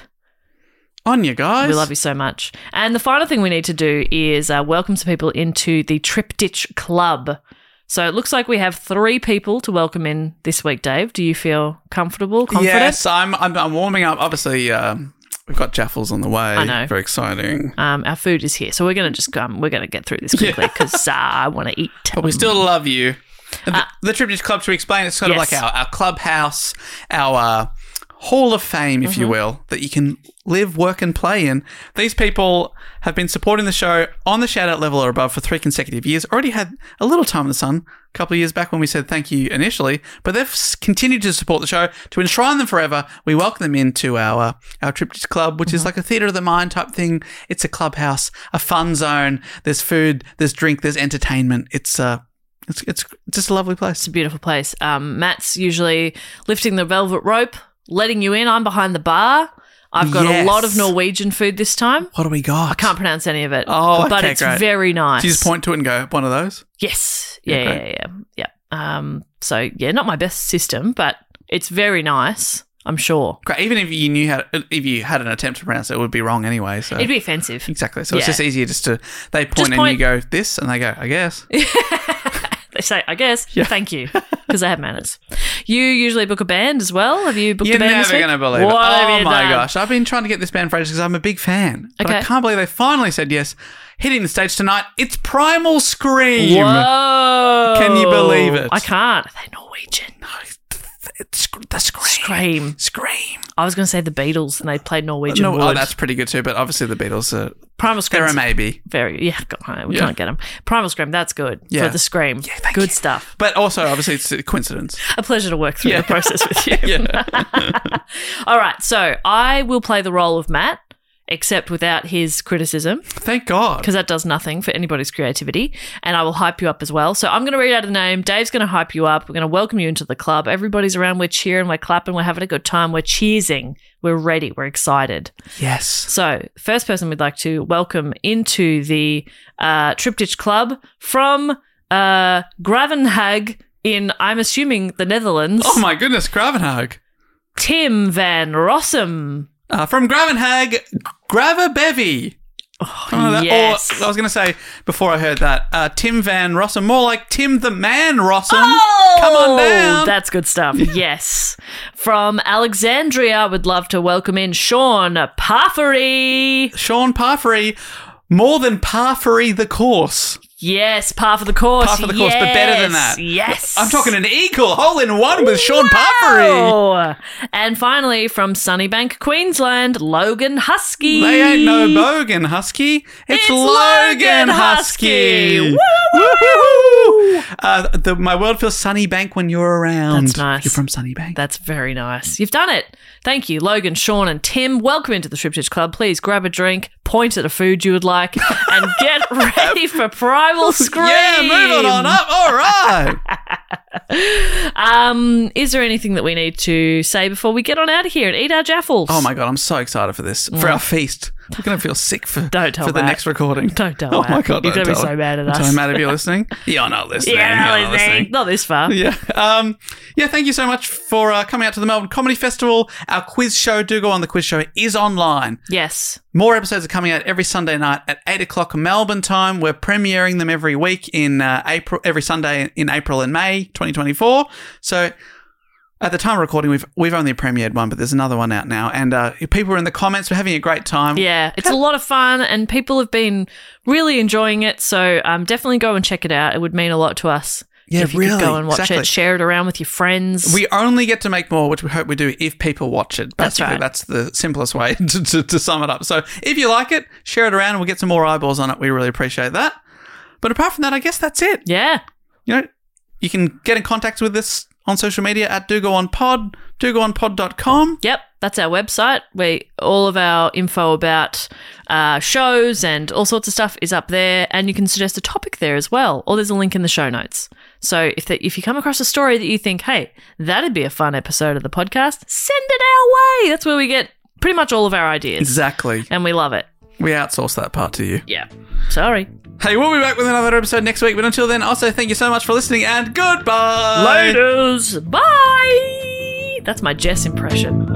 S7: On you guys.
S1: We love you so much. And the final thing we need to do is uh, welcome some people into the Triptych Club. So it looks like we have three people to welcome in this week, Dave. Do you feel comfortable, confident?
S7: Yes, I'm, I'm, I'm warming up. Obviously, um, we've got Jaffles on the way.
S1: I know.
S7: Very exciting.
S1: Um, our food is here, so we're going to just um, we're going to get through this quickly because uh, I want to eat.
S7: But we still love you. The, the Triptych Club, to explain, it's sort
S1: Uh, yes.
S7: of like our, our clubhouse, our, uh, hall of fame, if
S1: Mm-hmm.
S7: you will, that you can live, work, and play in. These people have been supporting the show on the shout-out level or above for three consecutive years. Already had a little time in the sun a couple of years back when we said thank you initially, but they've s- continued to support the show. To enshrine them forever, we welcome them into our our Triptych Club, which is like a theatre of the mind type thing. It's a clubhouse, a fun zone. There's food, there's drink, there's entertainment. It's uh, it's it's just a lovely place.
S1: It's a beautiful place. Um, Matt's usually lifting the velvet rope, letting you in. I'm behind the bar. I've got
S7: Yes.
S1: a lot of Norwegian food this time.
S7: What do we got?
S1: I can't pronounce any of it.
S7: Oh,
S1: but
S7: okay,
S1: it's
S7: great.
S1: very nice.
S7: Do you just point to it and go, one of those?
S1: Yes.
S7: Yeah,
S1: Yeah, yeah,
S7: great.
S1: yeah, yeah. Um, so yeah, not my best system, but it's very nice. I'm sure.
S7: Great. Even if you knew how, if you had an attempt to pronounce it, it would be wrong anyway. So
S1: It'd be offensive.
S7: exactly. So it's
S1: Yeah.
S7: just easier just to they point
S1: Just
S7: and
S1: point-
S7: you go this, and they go, I guess.
S1: They say, I guess, thank you, because I have manners. You usually book a band as well. Have you booked
S7: You're
S1: a band this
S7: never
S1: week?
S7: going to believe
S1: What
S7: it.
S1: have
S7: Oh
S1: you
S7: my
S1: done?
S7: gosh! I've been trying to get this band for ages because I'm a big fan, but I
S1: Okay.
S7: can't believe they finally said yes. Hitting the stage tonight. It's Primal Scream.
S1: Whoa.
S7: Can you believe it?
S1: I can't. Are they Norwegian?
S7: No, it's the scream.
S1: Scream.
S7: Scream.
S1: I was going to say the Beatles and they played Norwegian
S7: No, oh,
S1: Wood.
S7: that's pretty good too. But obviously the Beatles are
S1: Primal Scream.
S7: they're a maybe.
S1: Very, yeah, God, we
S7: Yeah.
S1: can't get them. Primal Scream, that's good.
S7: Yeah.
S1: For the Scream.
S7: Yeah, thank
S1: good
S7: you.
S1: stuff.
S7: But also, obviously, it's a coincidence.
S1: A pleasure to work through
S7: Yeah.
S1: the process with you.
S7: Yeah.
S1: All right, so I will play the role of Matt, except without his criticism,
S7: Thank God.
S1: because that does nothing for anybody's creativity. And I will hype you up as well. So I'm going to read out a name. Dave's going to hype you up. We're going to welcome you into the club. Everybody's around. We're cheering. We're clapping. We're having a good time. We're cheersing. We're ready. We're excited.
S7: Yes.
S1: So, first person we'd like to welcome into the uh, Triptych Club from uh, Gravenhage in, I'm assuming, the Netherlands.
S7: Oh my goodness, Gravenhage.
S1: Tim van Rossum.
S7: Uh, from Gravenhage, Grava Bevy. Oh,
S1: yes.
S7: Or I was going to say before I heard that, uh, Tim Van Rossum, more like Tim the Man Rossum.
S1: Oh,
S7: Come on down.
S1: That's good stuff. Yes. From Alexandria, would love to welcome in Sean Parfrey.
S7: Sean Parfrey, more than Parfrey the course.
S1: Yes, par for the course.
S7: Par for the course, but better than that.
S1: Yes.
S7: I'm talking an equal hole in one with Sean Parfrey.
S1: Wow. And finally, from Sunnybank, Queensland, Logan Husky.
S7: They ain't no bogan husky. It's,
S1: It's
S7: Logan
S1: Logan
S7: Husky.
S1: Husky.
S7: Woo-hoo-hoo. Uh, the, my world feels Sunnybank when you're around.
S1: That's nice.
S7: You're from Sunnybank.
S1: That's very nice. You've done it. Thank you, Logan, Sean, and Tim. Welcome into the Triptych Club. Please grab a drink, point at a food you would like, and get ready for Primal Scream.
S7: Yeah, move it on up. All right.
S1: Um, is there anything that we need to say before we get on out of here and eat our jaffles?
S7: Oh my God, I'm so excited for this. For our feast. We're going to feel sick for,
S1: Don't tell
S7: for the
S1: Matt.
S7: next recording.
S1: Don't tell
S7: Oh
S1: Matt.
S7: my God,
S1: You're
S7: don't
S1: gonna be
S7: tell
S1: so
S7: him.
S1: mad at
S7: I'm
S1: us.
S7: so mad if you're listening. You're not listening.
S1: Yeah,
S7: You're not
S1: listening. Not this far.
S7: Yeah. Um, yeah, thank you so much for uh, coming out to the Melbourne Comedy Festival. Our quiz show, Do Go On The Quiz Show, is online.
S1: Yes.
S7: More episodes are coming out every Sunday night at eight o'clock Melbourne time. We're premiering them every week in uh, April, every Sunday in April and May twenty twenty-four. So at the time of recording, we've we've only premiered one, but there's another one out now. And uh, people are in the comments. We're having a great time.
S1: Yeah, it's a lot of fun and people have been really enjoying it. So um, definitely go and check it out. It would mean a lot to us.
S7: Yeah,
S1: if you
S7: really,
S1: could go and watch
S7: exactly.
S1: it, share it around with your friends.
S7: We only get to make more, which we hope we do, if people watch it.
S1: That's
S7: Basically,
S1: right.
S7: That's the simplest way to, to, to sum it up. So if you like it, share it around and we'll get some more eyeballs on it. We really appreciate that. But apart from that, I guess that's it.
S1: yeah.
S7: You know, you can get in contact with us on social media at do go on pod, do go on pod dot com.
S1: Yep, that's our website. We all of our info about uh, shows and all sorts of stuff is up there, and you can suggest a topic there as well. Or there's a link in the show notes. So if the, if you come across a story that you think, hey, that'd be a fun episode of the podcast, send it our way. That's where we get pretty much all of our ideas,
S7: Exactly.
S1: and we love it.
S7: We outsource that part to you.
S1: Yeah. Sorry.
S7: Hey, we'll be back with another episode next week. But until then, also thank you so much for listening and goodbye.
S1: Laters. Bye. That's my Jess impression.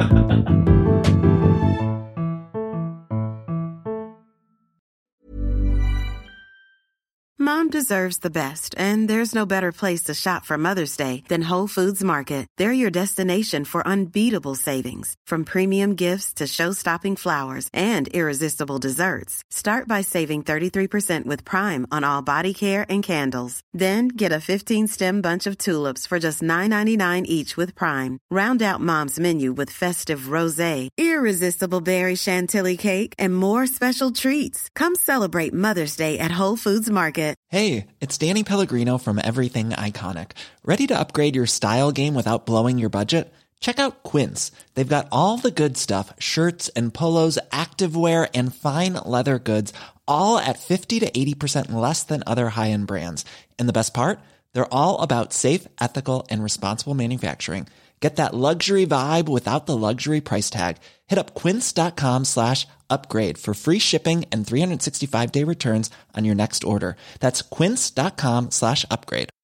S10: Mom deserves the best, and there's no better place to shop for Mother's Day than Whole Foods Market. They're your destination for unbeatable savings, from premium gifts to show-stopping flowers and irresistible desserts. Start by saving thirty-three percent with Prime on all body care and candles. Then get a fifteen-stem bunch of tulips for just nine ninety-nine each with Prime. Round out Mom's menu with festive rosé, irresistible berry chantilly cake, and more special treats. Come celebrate Mother's Day at Whole Foods Market.
S11: Hey, it's Danny Pellegrino from Everything Iconic. Ready to upgrade your style game without blowing your budget? Check out Quince. They've got all the good stuff, shirts and polos, activewear, and fine leather goods, all at fifty to eighty percent less than other high-end brands. And the best part? They're all about safe, ethical, and responsible manufacturing. Get that luxury vibe without the luxury price tag. Hit up quince.com slash upgrade for free shipping and three sixty-five day returns on your next order. That's quince.com slash upgrade.